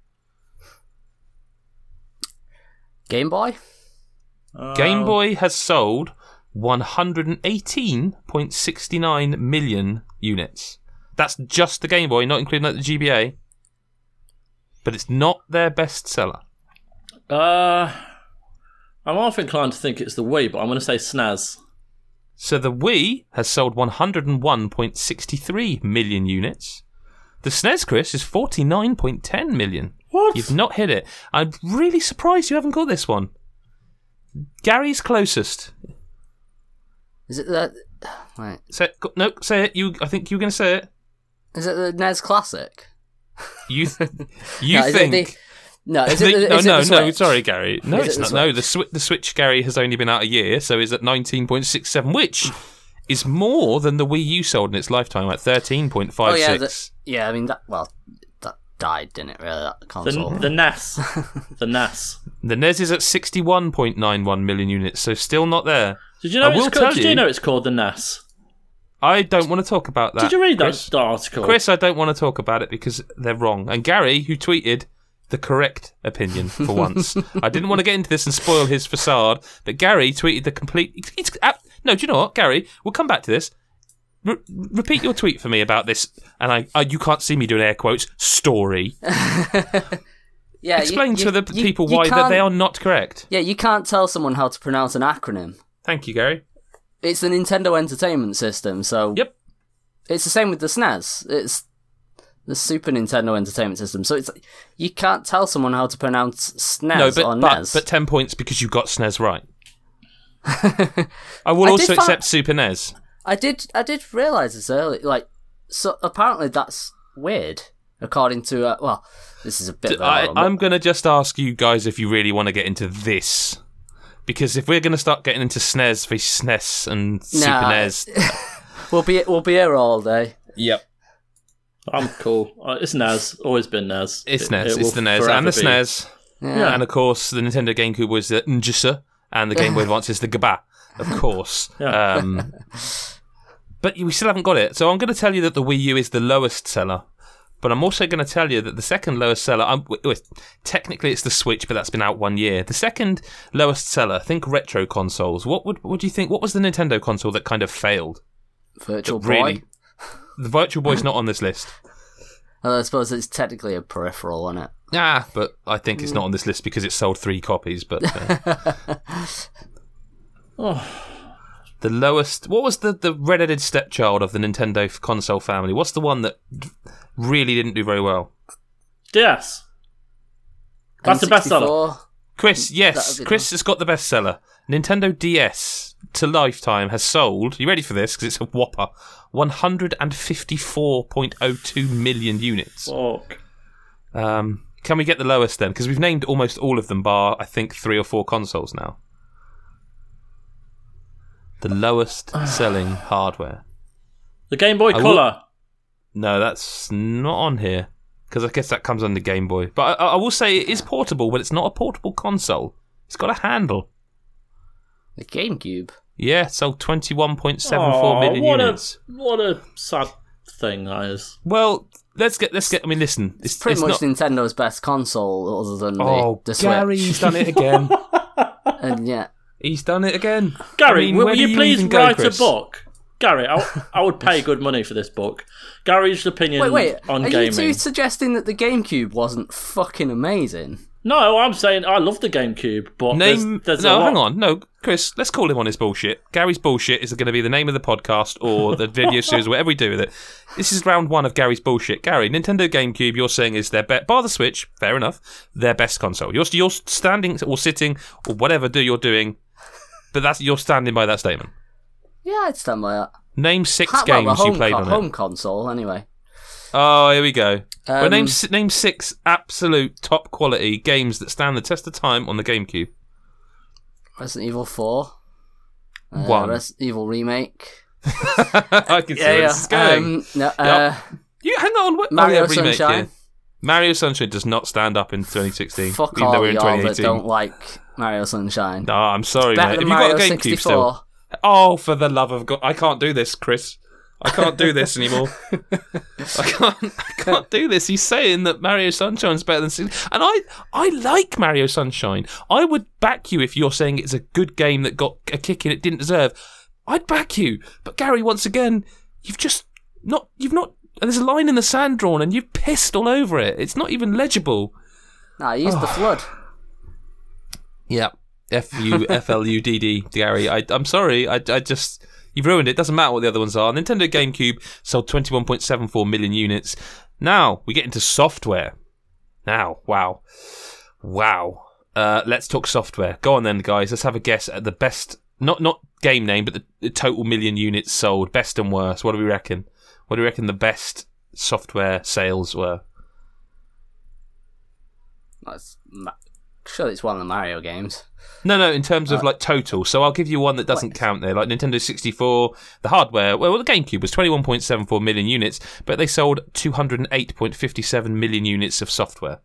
Game Boy? Game Boy has sold 118.69 million units. That's just the Game Boy, not including the GBA. But it's not their best seller. I'm half inclined to think it's the Wii, but I'm going to say SNES. So the Wii has sold 101.63 million units. The SNES, Chris, is 49.10 million. What? You've not hit it. I'm really surprised you haven't got this one. Gary's closest. Is it that? Right. Say it. I think you were going to say it. Is it the NES Classic? You think? No, sorry, Gary. No, it's not. No, the Switch, Gary, has only been out a year, so is at 19.67, which is more than the Wii U sold in its lifetime, at 13.56. Oh, I mean, that died, didn't it, really, that console? The NES. The NES. The NES is at 61.91 million units, so still not there. Did you know it's called the NES? I don't want to talk about that. Did you read that article? Chris, I don't want to talk about it because they're wrong. And Gary, who tweeted the correct opinion for once. I didn't want to get into this and spoil his facade, but Gary tweeted the complete... No, do you know what, Gary? We'll come back to this. Repeat your tweet for me about this, and you can't see me doing air quotes, story. Yeah, Explain to the people why that they are not correct. Yeah, you can't tell someone how to pronounce an acronym. Thank you, Gary. It's the Nintendo Entertainment System, so... Yep. It's the same with the SNES. It's the Super Nintendo Entertainment System. So it's you can't tell someone how to pronounce SNES or NES. But 10 points because you got SNES right. I will also accept Super NES. I did realise this early. So apparently that's weird. according to this is a bit. I'm going to just ask you guys if you really want to get into this, because if we're going to start getting into SNES v SNES and Super NES, we'll be here all day. Yep. I'm cool. It's NES. Always been NES. It's NES. It's the NES and the SNES. Yeah. And of course, the Nintendo GameCube was the Njisa, and the Game Boy Advance is the Gaba, of course. Yeah. But we still haven't got it. So I'm going to tell you that the Wii U is the lowest seller. But I'm also going to tell you that the second lowest seller, technically it's the Switch, but that's been out 1 year. The second lowest seller, think retro consoles. What do you think? What was the Nintendo console that kind of failed? Virtual Boy? Really? The Virtual Boy's not on this list. I suppose it's technically a peripheral, isn't it? But I think it's not on this list because it sold 3 copies. But the lowest. What was the red-headed stepchild of the Nintendo console family? What's the one that really didn't do very well? DS. That's the best seller. Chris, yes, Chris has got the best seller. Nintendo DS to lifetime has sold. You ready for this? Because it's a whopper. 154.02 million units. Fuck. Can we get the lowest then? Because we've named almost all of them, bar I think 3 or 4 consoles now. The lowest selling hardware. The Game Boy Color. No, that's not on here. Because I guess that comes under Game Boy. But I will say it is portable, but it's not a portable console. It's got a handle. The GameCube? Yeah, sold 21.74 million units. What a sad thing that is. Well, let's get. I mean, listen, it's pretty much Nintendo's best console, other than the Switch. Gary, he's done it again. And yeah, he's done it again. Gary, will you please write a book? Gary, I would pay good money for this book. Gary's opinion on gaming. Are you two suggesting that the GameCube wasn't fucking amazing? No, I'm saying I love the GameCube, but there's a lot. Hang on. No, Chris, let's call him on his bullshit. Gary's bullshit is going to be the name of the podcast or the video series, whatever we do with it. This is round 1 of Gary's bullshit. Gary, Nintendo GameCube, you're saying is their best, bar the Switch, fair enough, their best console. You're standing or sitting or whatever you're doing, but you're standing by that statement. Yeah, I'd stand by that. Name 6 games you played on it. Home console, anyway. Oh, here we go. Well, name 6 absolute top quality games that stand the test of time on the GameCube. Resident Evil 4. 1. Resident Evil Remake. I can see where this is going. You hang on. Mario Sunshine. Yeah. Mario Sunshine does not stand up in 2016. Fuck even all though we're in y'all 2018. that don't like Mario Sunshine. No, I'm sorry, mate. Have you Mario got a GameCube 64. still? Oh, for the love of God. I can't do this, Chris. I can't do this anymore. I can't do this. He's saying that Mario Sunshine's better than 60. And I like Mario Sunshine. I would back you if you're saying it's a good game that got a kick in it didn't deserve. I'd back you. But Gary, once again, you've not, there's a line in the sand drawn and you've pissed all over it. It's not even legible. Nah, I used the flood. Yeah. FUFLUDD, Gary. I'm sorry. I just... You've ruined it. Doesn't matter what the other ones are. Nintendo GameCube sold 21.74 million units. Now, we get into software. Now, wow. Let's talk software. Go on then, guys. Let's have a guess at the best... Not game name, but the total million units sold. Best and worst. What do we reckon? What do we reckon the best software sales were? Sure, it's one of the Mario games. No, in terms of like total. So I'll give you one that doesn't count there. Like Nintendo 64, the hardware, well, the GameCube was 21.74 million units, but they sold 208.57 million units of software.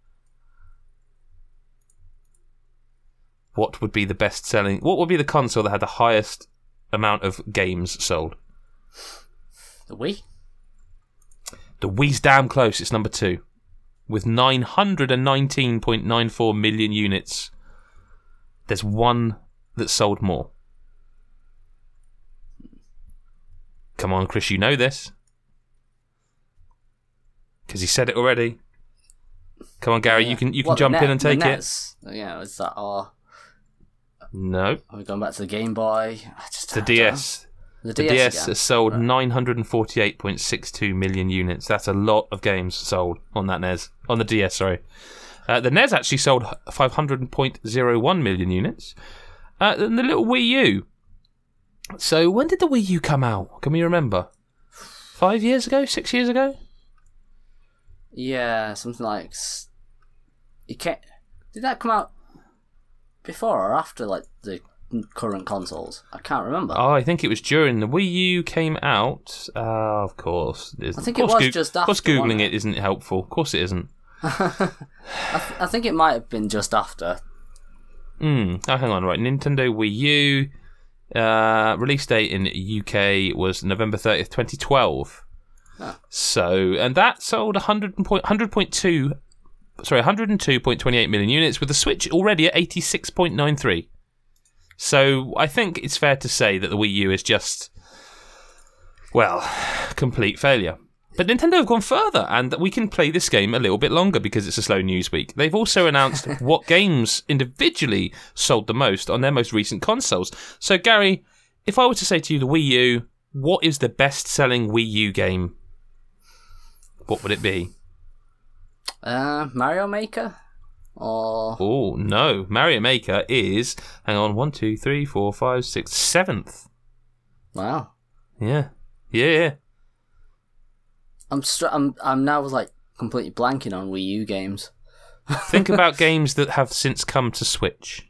What would be the best selling? What would be the console that had the highest amount of games sold? The Wii? The Wii's damn close. It's number 2. With 919.94 million units. There's one that sold more. Come on, Chris, you know this. Because he said it already. Come on, Gary, you can jump in and take it. Yeah, is that our... No. Are we going back to the Game Boy? The DS. The DS has sold 948.62 million units. That's a lot of games sold on that NES. On the DS, sorry. The NES actually sold 500.01 million units. And the little Wii U. So when did the Wii U come out? Can we remember? 5 years ago? 6 years ago? Yeah, something like... Did that come out before or after like the current consoles? I can't remember. Oh, I think it was during the Wii U came out. Of course. I think it was just after. Of course, Googling it isn't helpful. Of course it isn't. I think it might have been just after. Oh, hang on, right. Nintendo Wii U release date in UK was November 30th, 2012. Oh. So, and that sold 102.28 million units, with the Switch already at 86.93. So, I think it's fair to say that the Wii U is just, well, complete failure. But Nintendo have gone further, and we can play this game a little bit longer because it's a slow news week. They've also announced what games individually sold the most on their most recent consoles. So, Gary, if I were to say to you the Wii U, what is the best-selling Wii U game? What would it be? Mario Maker? Or... Oh, no. Mario Maker is, hang on, 1, 2, 3, 4, 5, 6, 7th. Wow. Yeah. I'm now like completely blanking on Wii U games. Think about games that have since come to Switch.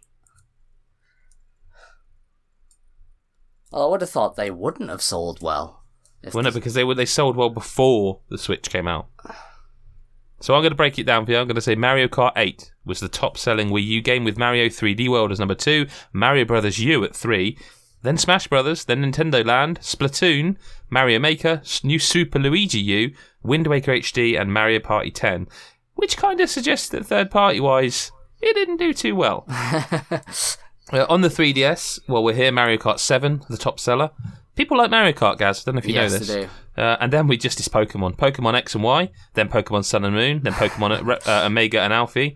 Well, I would have thought they wouldn't have sold well. Well, no, because they sold well before the Switch came out. So I'm going to break it down for you. I'm going to say Mario Kart 8 was the top-selling Wii U game, with Mario 3D World as number 2, Mario Brothers U at 3, then Smash Brothers, then Nintendo Land, Splatoon, Mario Maker, New Super Luigi U, Wind Waker HD, and Mario Party 10, which kind of suggests that third-party-wise, it didn't do too well. On the 3DS, well, we're here, Mario Kart 7, the top seller. People like Mario Kart, Gaz. I don't know if you know this. Yes, they do. And then we just is Pokemon. Pokemon X and Y, then Pokemon Sun and Moon, then Pokemon Omega and Alpha.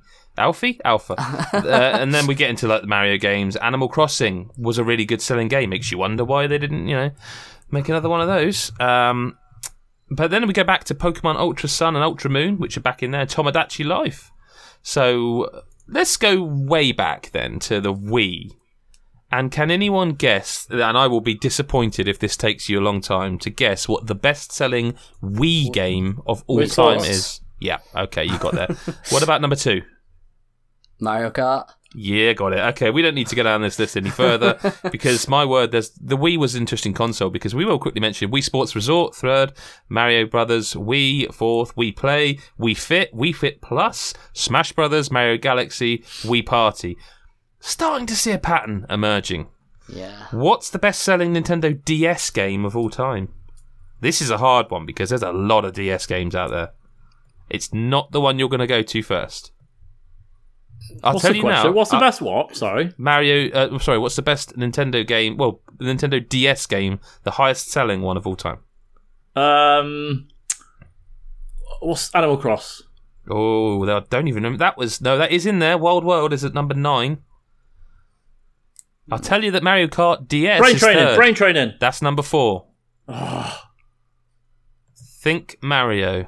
And then we get into like the Mario games. Animal Crossing was a really good selling game. Makes you wonder why they didn't, make another one of those. But then we go back to Pokemon Ultra Sun and Ultra Moon, which are back in there. Tomodachi Life. So let's go way back then to the Wii. And can anyone guess, and I will be disappointed if this takes you a long time to guess, what the best-selling Wii game of all time is? Yeah, okay, you got there. What about number 2? Mario Kart. Yeah, got it. Okay, we don't need to go down this list any further because, my word, the Wii was an interesting console because we will quickly mention Wii Sports Resort, 3rd, Mario Brothers, Wii, 4th, Wii Play, Wii Fit Plus, Smash Brothers, Mario Galaxy, Wii Party. Starting to see a pattern emerging. Yeah. What's the best-selling Nintendo DS game of all time? This is a hard one because there's a lot of DS games out there. It's not the one you're going to go to first. I'll tell you now. What's the best what? Sorry. What's the best Nintendo game? Well, the Nintendo DS game, the highest-selling one of all time. What's Animal Cross? Oh, I don't even remember. That is in there. Wild World is at number 9. I'll tell you that Mario Kart DS is third. Brain Training. That's number 4. Think Mario.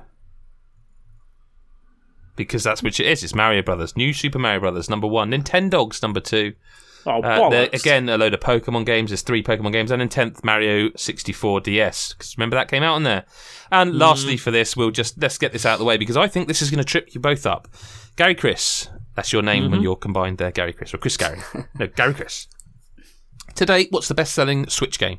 Because that's which it is. It's Mario Brothers. New Super Mario Brothers, number 1. Nintendogs, number 2. Again, a load of Pokemon games. There's 3 Pokemon games. And in 10th, Mario 64 DS. Because remember that came out on there. And lastly for this, let's get this out of the way because I think this is going to trip you both up. Gary Chris. That's your name when you're combined there, Gary Chris. Or Chris Gary. No, Gary Chris. Today, what's the best-selling Switch game?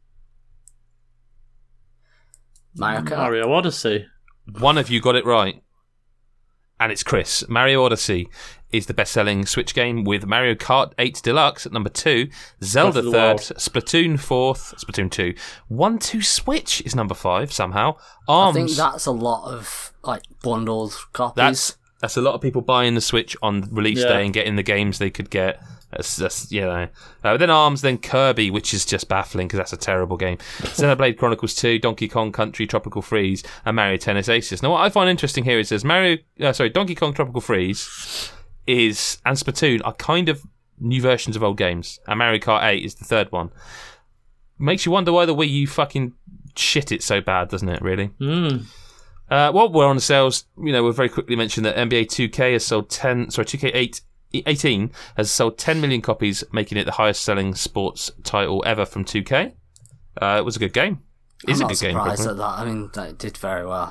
Mario Odyssey. One of you got it right. And it's Chris. Mario Odyssey is the best-selling Switch game with Mario Kart 8 Deluxe at number 2, Zelda 3rd, Splatoon 4th, Splatoon 2, 1-2 Switch is number 5 somehow. ARMS. I think that's a lot of bundled copies. That's a lot of people buying the Switch on release day and getting the games they could get. Then ARMS, then Kirby, which is just baffling because that's a terrible game. Xenoblade Chronicles 2, Donkey Kong Country Tropical Freeze, and Mario Tennis Aces. Now, what I find interesting here is Donkey Kong Tropical Freeze and Splatoon are kind of new versions of old games, and Mario Kart 8 is the third one. Makes you wonder why the Wii U fucking shit it so bad, doesn't it? Really. While we're on the sales, we'll very quickly mention that NBA 2K has sold 2K18 has sold 10 million copies, making it the highest selling sports title ever from 2K. It was a good game. I'm not surprised at that. I mean, it did very well.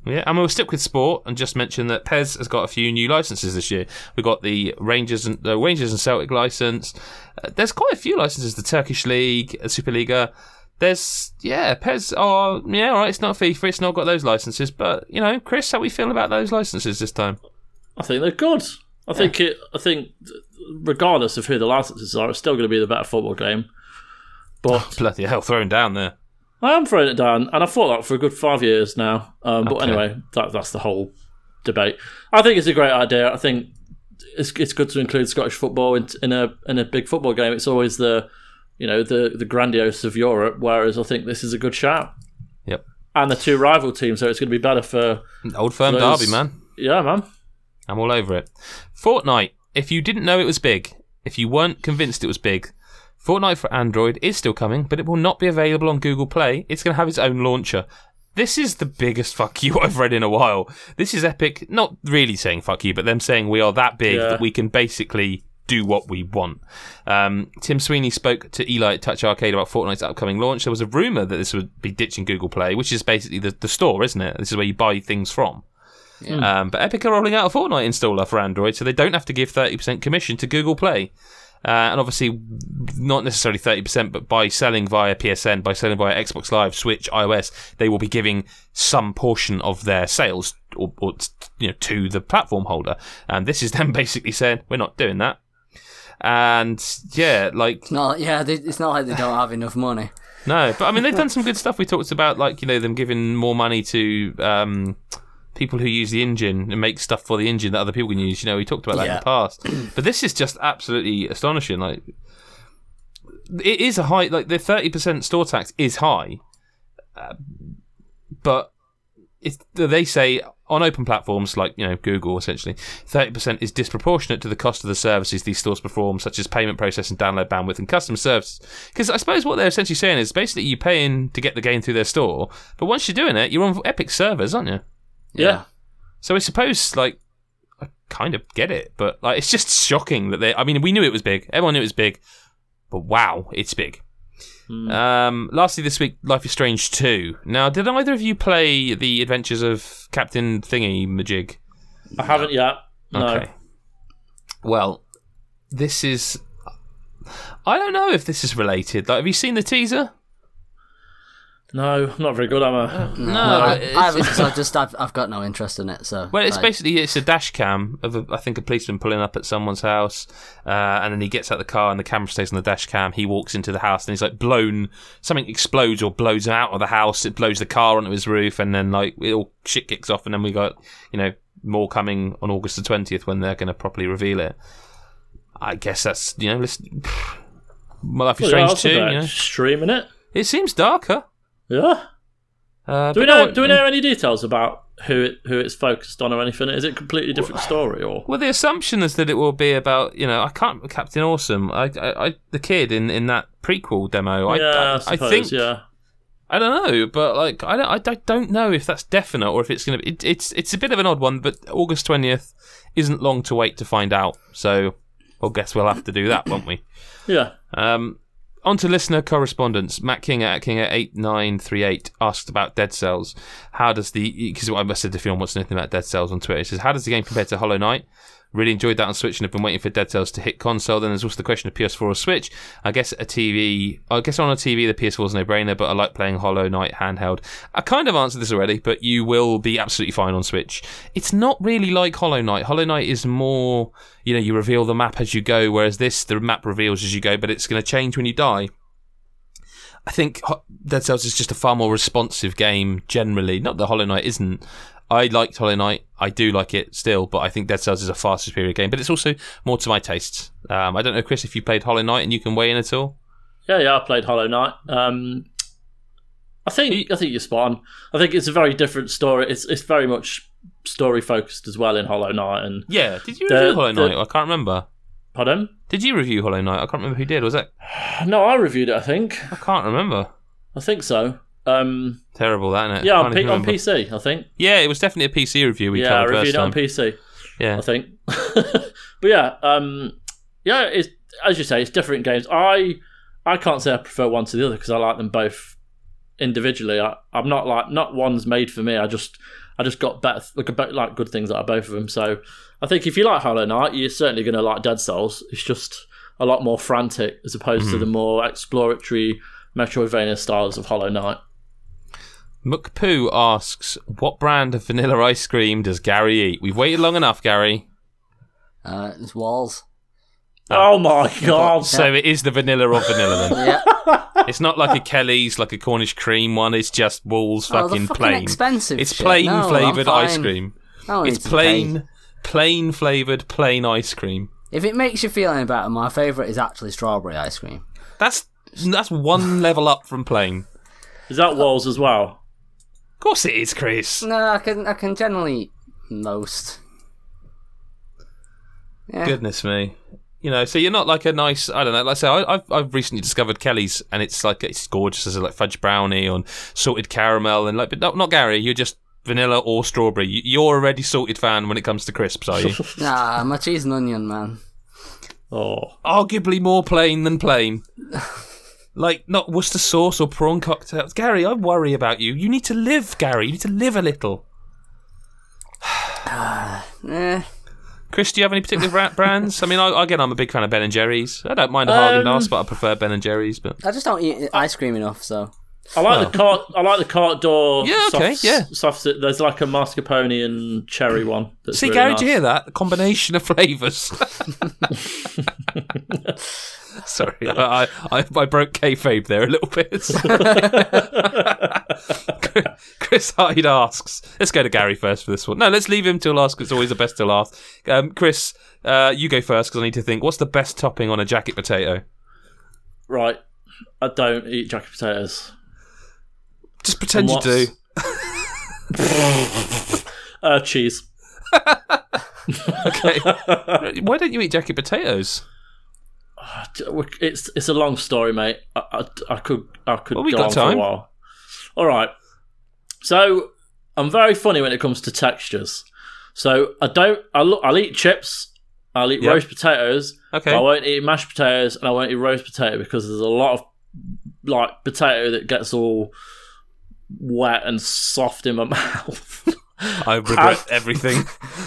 Yeah, and we'll stick with sport and just mention that PES has got a few new licenses this year. We've got the Rangers and Celtic license. There's quite a few licenses. The Turkish League, Superliga. There's PES are all right. It's not FIFA. It's not got those licenses. But Chris, how we feel about those licenses this time? I think they're good. I think regardless of who the licenses are, it's still going to be the better football game. But bloody hell, thrown down there. I am throwing it down, and I've thought that for a good 5 years now. But anyway, that's the whole debate. I think it's a great idea. I think it's good to include Scottish football in a big football game. It's always the grandiose of Europe, whereas I think this is a good shout. Yep. And the two rival teams, so it's going to be better for Old Firm derby, man. Yeah, man. I'm all over it. Fortnite. If you didn't know it was big, if you weren't convinced it was big, Fortnite for Android is still coming, but it will not be available on Google Play. It's going to have its own launcher. This is the biggest fuck you I've read in a while. This is Epic not really saying fuck you, but them saying we are that big that we can basically do what we want. Tim Sweeney spoke to Eli at Touch Arcade about Fortnite's upcoming launch. There was a rumour that this would be ditching Google Play, which is basically the store, isn't it? This is where you buy things from. Yeah. But Epic are rolling out a Fortnite installer for Android, so they don't have to give 30% commission to Google Play. And obviously, not necessarily 30%, but by selling via PSN, by selling via Xbox Live, Switch, iOS, they will be giving some portion of their sales or to the platform holder. And this is them basically saying, we're not doing that. And it's not like they don't have enough money. No, but I mean, they've done some good stuff. We talked about them giving more money to people who use the engine and make stuff for the engine that other people can use. We talked about that in the past. But this is just absolutely astonishing. Like, it is a high, the 30% store tax is high, but they say on open platforms like Google, essentially 30% is disproportionate to the cost of the services these stores perform, such as payment processing, download bandwidth, and customer service. Because I suppose what they're essentially saying is basically you're paying to get the game through their store, but once you're doing it, you're on Epic servers, aren't you? Yeah. So I suppose, I kind of get it, but it's just shocking that we knew it was big. Everyone knew it was big, but wow, it's big. Lastly this week, Life is Strange 2. Now, did either of you play the adventures of Captain Thingy Majig? I haven't yet. No. Okay. Well, this is... I don't know if this is related. Have you seen the teaser? No, I'm not very good, am I? No, I haven't. So I've got no interest in it. So, well, it's a dash cam of I think a policeman pulling up at someone's house, and then he gets out the car and the camera stays on the dash cam. He walks into the house and he's blown. Something explodes or blows him out of the house. It blows the car onto his roof, and then it all shit kicks off. And then we got more coming on August the 20th when they're going to properly reveal it. I guess that's Life is Strange 2. Streaming it. It seems darker. Yeah. Do we know any details about who it's focused on or anything? Is it a completely different story or? Well, the assumption is that it will be about Captain Awesome. I the kid in that prequel demo. I suppose, I think. Yeah. I don't know, but I don't know if that's definite or if it's going to be. It's a bit of an odd one, but August 20th isn't long to wait to find out. So, I guess we'll have to do that, won't we? Yeah. On to listener correspondence. Matt King at 8938 asked about Dead Cells. How does because I said if anyone wants to know anything about Dead Cells on Twitter, he says, how does the game compare to Hollow Knight? Really enjoyed that on Switch and have been waiting for Dead Cells to hit console. Then there's also the question of PS4 or Switch. I guess on a TV the PS4 is a no-brainer, but I like playing Hollow Knight handheld. I kind of answered this already, but you will be absolutely fine on Switch. It's not really like Hollow Knight. Hollow Knight is more, you reveal the map as you go, whereas the map reveals as you go, but it's going to change when you die. I think Dead Cells is just a far more responsive game generally. Not that Hollow Knight isn't. I liked Hollow Knight. I do like it still, but I think Dead Cells is a far superior game. But it's also more to my tastes. I don't know, Chris, if you played Hollow Knight and you can weigh in at all. Yeah, I played Hollow Knight. I think you're spot on. I think it's a very different story. It's very much story focused as well in Hollow Knight. And yeah, did you review Hollow Knight? I can't remember. Pardon? Did you review Hollow Knight? I can't remember who did. Was it? No, I reviewed it. I think. I can't remember. I think so. Terrible, that, isn't it? Yeah, on PC, I think. Yeah, it was definitely a PC review. I reviewed it on PC. Yeah, I think. But it's, as you say, it's different games. I can't say I prefer one to the other because I like them both individually. I'm not one's made for me. I just got better, like good things out of both of them. So I think if you like Hollow Knight, you're certainly going to like Dead Souls. It's just a lot more frantic as opposed to the more exploratory Metroidvania styles of Hollow Knight. McPoo asks, what brand of vanilla ice cream does Gary eat? We've waited long enough, Gary. It's Walls. Oh my god! So it is the vanilla of vanilla then. Yeah. It's not like a Kelly's, like a Cornish cream one. It's just Walls fucking plain. Expensive. It's shit. plain No, flavoured I'm ice fine. cream. No one It's needs to pay. plain flavoured, plain ice cream. If it makes you feel any better, my favourite is actually strawberry ice cream. That's one level up from plain. Is that Walls as well? Of course it is, Chris. No, I can generally eat most. Yeah. Goodness me. You know, so you're not like a nice, I don't know, like I say, I've recently discovered Kelly's, and it's gorgeous as a like fudge brownie or salted caramel, and like, but not Gary, you're just vanilla or strawberry. You're already salted fan when it comes to crisps, are you? Nah, I'm a cheese and onion man. Oh, Arguably more plain than plain. Like, not Worcester sauce or prawn cocktails. Gary, I worry about you. You need to live, Gary. You need to live a little. Chris, do you have any particular brands? I mean, I'm a big fan of Ben & Jerry's. I don't mind a Haagen-Dazs, but I prefer Ben & Jerry's. But I just don't eat ice cream enough, so... I like the cart door. Yeah, okay, soft. There's like a mascarpone and cherry one. That's see, really Gary, nice. do you hear that? The combination of flavours. Sorry, I broke kayfabe there a little bit. Chris Hyde asks, let's go to Gary first for this one. No, let's leave him till last because it's always the best till last. Chris, you go first because I need to think. What's the best topping on a jacket potato? Right, I don't eat jacket potatoes. Just pretend you do. Cheese. Okay. Why don't you eat jacket potatoes? It's a long story, mate. I could Well, we go got on time. for a while. All right. So I'm very funny when it comes to textures. So I'll eat chips. I'll eat roast potatoes. Okay. But I won't eat mashed potatoes, and I won't eat roast potato because there's a lot of like potato that gets all wet and soft in my mouth. I regret everything.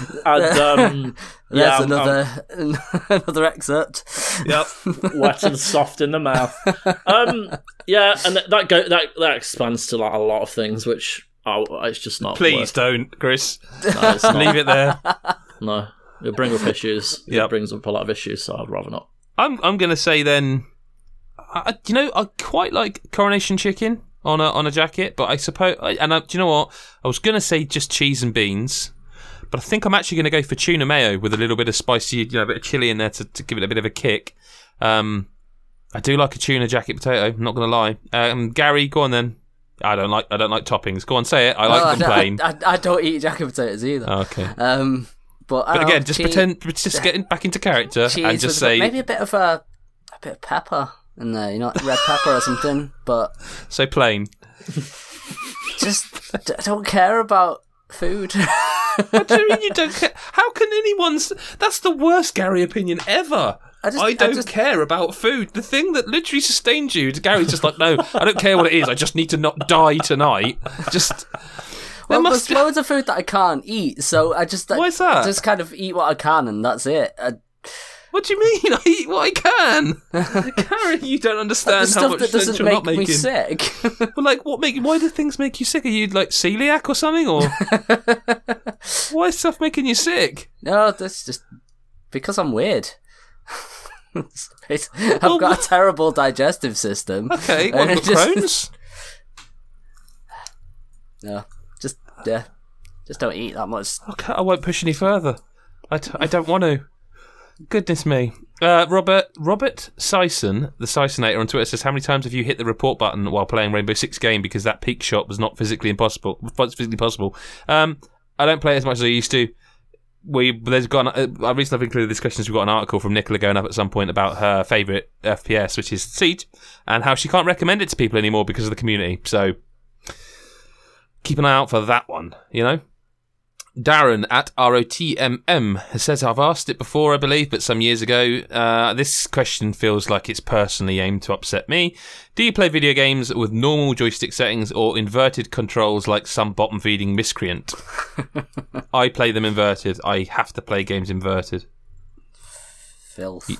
And There's another excerpt. Yep. Wet and soft in the mouth. Yeah, and that expands to like a lot of things, which it's just not. Please don't, Chris. No, it's not. Leave it there. No, it'll bring up issues. Yep. It brings up a lot of issues, so I'd rather not. I'm going to say then. I quite like Coronation Chicken on a jacket, but I suppose, do you know what? I was going to say just cheese and beans, but I think I'm actually going to go for tuna mayo with a little bit of spicy, a bit of chili in there to give it a bit of a kick. I do like a tuna jacket potato. I'm not going to lie. Gary, go on then. I don't like toppings. Go on, say it. I like them plain. I don't eat jacket potatoes either. Okay. But again, just pretend, just getting back into character and just say maybe a bit of pepper in there, red pepper or something. But so plain. Just don't care about food. What do you mean you don't care? How can anyone's? That's the worst Gary opinion ever. I don't care about food. The thing that literally sustains you. Gary's just like, no, I don't care what it is. I just need to not die tonight. Just. Well, there's loads of food that I can't eat, so I just Why is that? I just kind of eat what I can, and that's it. What do you mean? I eat what I can. Gary, you don't understand the how stuff much that sense doesn't you're not make me making. sick. Well, like, why do things make you sick? Are you like celiac or something, or why is stuff making you sick? No, that's just because I'm weird. I've got a terrible digestive system. Okay, what, got Crohn's? No, just don't eat that much. Okay, I won't push any further. I don't want to. Goodness me. Robert Sison, the Sisonator on Twitter, says, how many times have you hit the report button while playing Rainbow Six game because that peak shot was not physically possible? I don't play it as much as I used to. I recently included discussions. We've got an article from Nicola going up at some point about her favourite FPS, which is Siege, and how she can't recommend it to people anymore because of the community. So keep an eye out for that one, Darren at ROTMM says, I've asked it before, I believe, but some years ago. This question feels like it's personally aimed to upset me. Do you play video games with normal joystick settings or inverted controls like some bottom-feeding miscreant? I play them inverted. I have to play games inverted. Filth.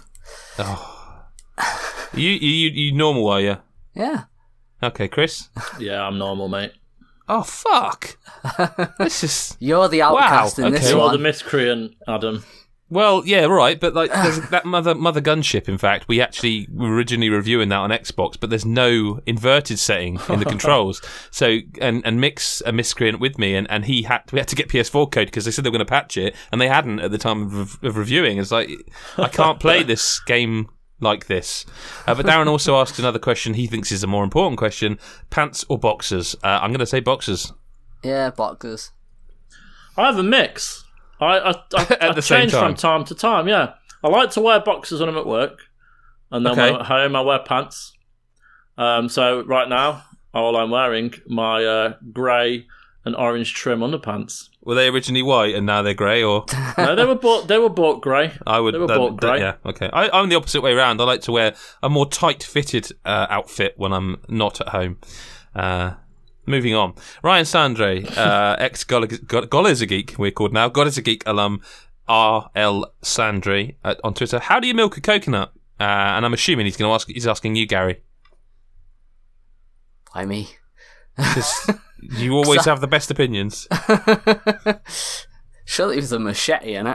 You normal, are you? Yeah. Okay, Chris? Yeah, I'm normal, mate. Oh, fuck. This is... You're the outcast in this one. You're the miscreant, Adam. Well, yeah, right, but like there's that Mother Gunship, in fact, we actually were originally reviewing that on Xbox, but there's no inverted setting in the controls. So, and Mick's a miscreant with me, and we had to get PS4 code because they said they were going to patch it, and they hadn't at the time of reviewing. It's like, I can't play this game like this. But Darren also asked another question he thinks is a more important question: pants or boxers? I'm going to say boxers. Yeah, boxers. I have a mix. I change from time to time. Yeah, I like to wear boxers when I'm at work, and then when I'm at home I wear pants. So right now, all I'm wearing my grey and orange trim underpants. Were they originally white and now they're grey, or no? They were bought grey. They were bought grey. Yeah, okay. I'm the opposite way around. I like to wear a more tight-fitted outfit when I'm not at home. Moving on, Ryan Sandre, ex God is a Geek, we're called now, God is a Geek alum, RL Sandre on Twitter. How do you milk a coconut? And I'm assuming he's asking you, Gary. Why me? Because you always have the best opinions. Surely there's a machete in it.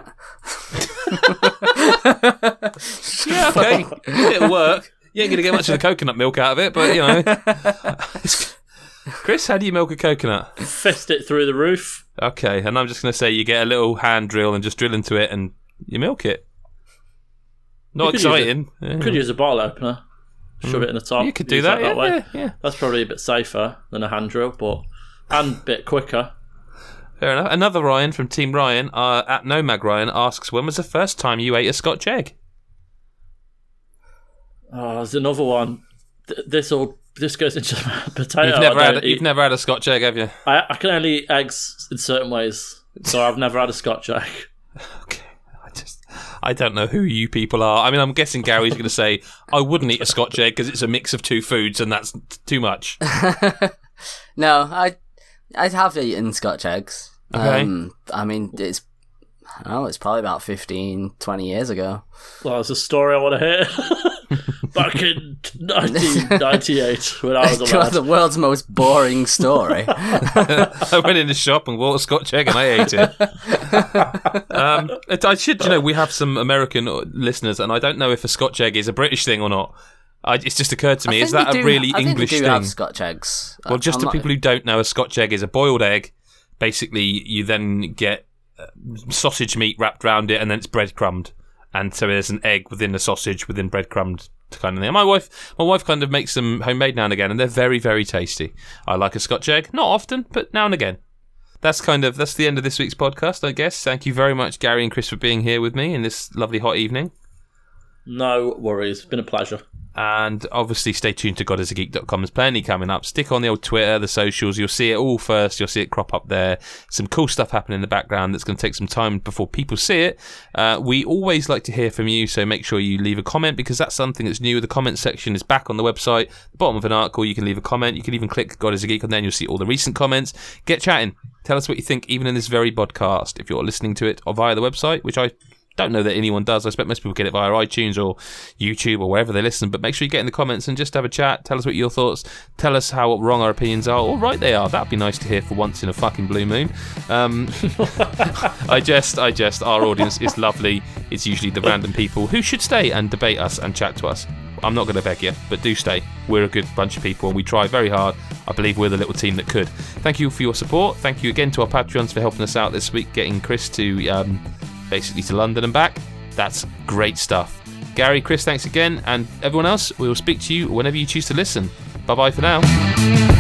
Yeah, okay, it'll work. You ain't gonna get much of the coconut milk out of it, but you know. Chris, how do you milk a coconut? Fist it through the roof. Okay, and I'm just going to say you get a little hand drill and just drill into it and you milk it. Not exciting. Could use a bottle opener. Shove it in the top. You could do that way. Yeah. That's probably a bit safer than a hand drill, and a bit quicker. Fair enough. Another Ryan from Team Ryan, at Nomag Ryan, asks, when was the first time you ate a Scotch egg? Oh, there's another one. This goes into potato. You've never had a Scotch egg, have you? I can only eat eggs in certain ways, so I've never had a Scotch egg. Okay, I don't know who you people are. I mean, I'm guessing Gary's going to say I wouldn't eat a Scotch egg because it's a mix of two foods, and that's too much. No, I have eaten Scotch eggs. Okay. I mean, it's probably about 15, 20 years ago. Well, it's a story I want to hear. Back in 1998, when I was a lad. The world's most boring story. I went in the shop and bought a Scotch egg and I ate it. I should, we have some American listeners, and I don't know if a Scotch egg is a British thing or not. It's just occurred to me, is that a really English thing? I think they do have Scotch eggs. Well, just to people who don't know, a Scotch egg is a boiled egg. Basically, you then get sausage meat wrapped around it, and then it's breadcrumbed. And so there's an egg within the sausage, within breadcrumbed kind of thing. My wife kind of makes them homemade now and again, and they're very, very tasty. I like a Scotch egg, not often, but now and again. That's the end of this week's podcast, I guess. Thank you very much, Gary and Chris, for being here with me in this lovely hot evening. No worries. It's been a pleasure. And obviously stay tuned to godisageek.com. There's plenty coming up. Stick on the old Twitter, the socials. You'll see it all first. You'll see it crop up there. Some cool stuff happening in the background that's going to take some time before people see it. We always like to hear from you, so make sure you leave a comment, because that's something that's new. The comment section is back on the website. The bottom of an article, you can leave a comment. You can even click God is a Geek, and then you'll see all the recent comments. Get chatting. Tell us what you think, even in this very podcast. If you're listening to it via the website, which I don't know that anyone does. I expect most people get it via iTunes or YouTube or wherever they listen, but make sure you get in the comments and just have a chat. Tell us what your thoughts. Tell us how wrong our opinions are or right they are. That'd be nice to hear for once in a fucking blue moon. I jest. Our audience is lovely. It's usually the random people who should stay and debate us and chat to us. I'm not going to beg you, but do stay. We're a good bunch of people and we try very hard. I believe we're the little team that could. Thank you for your support. Thank you again to our Patreons for helping us out this week, getting Chris to basically to London and back. That's great stuff. Gary, Chris, thanks again, and everyone else, we will speak to you whenever you choose to listen. Bye bye for now.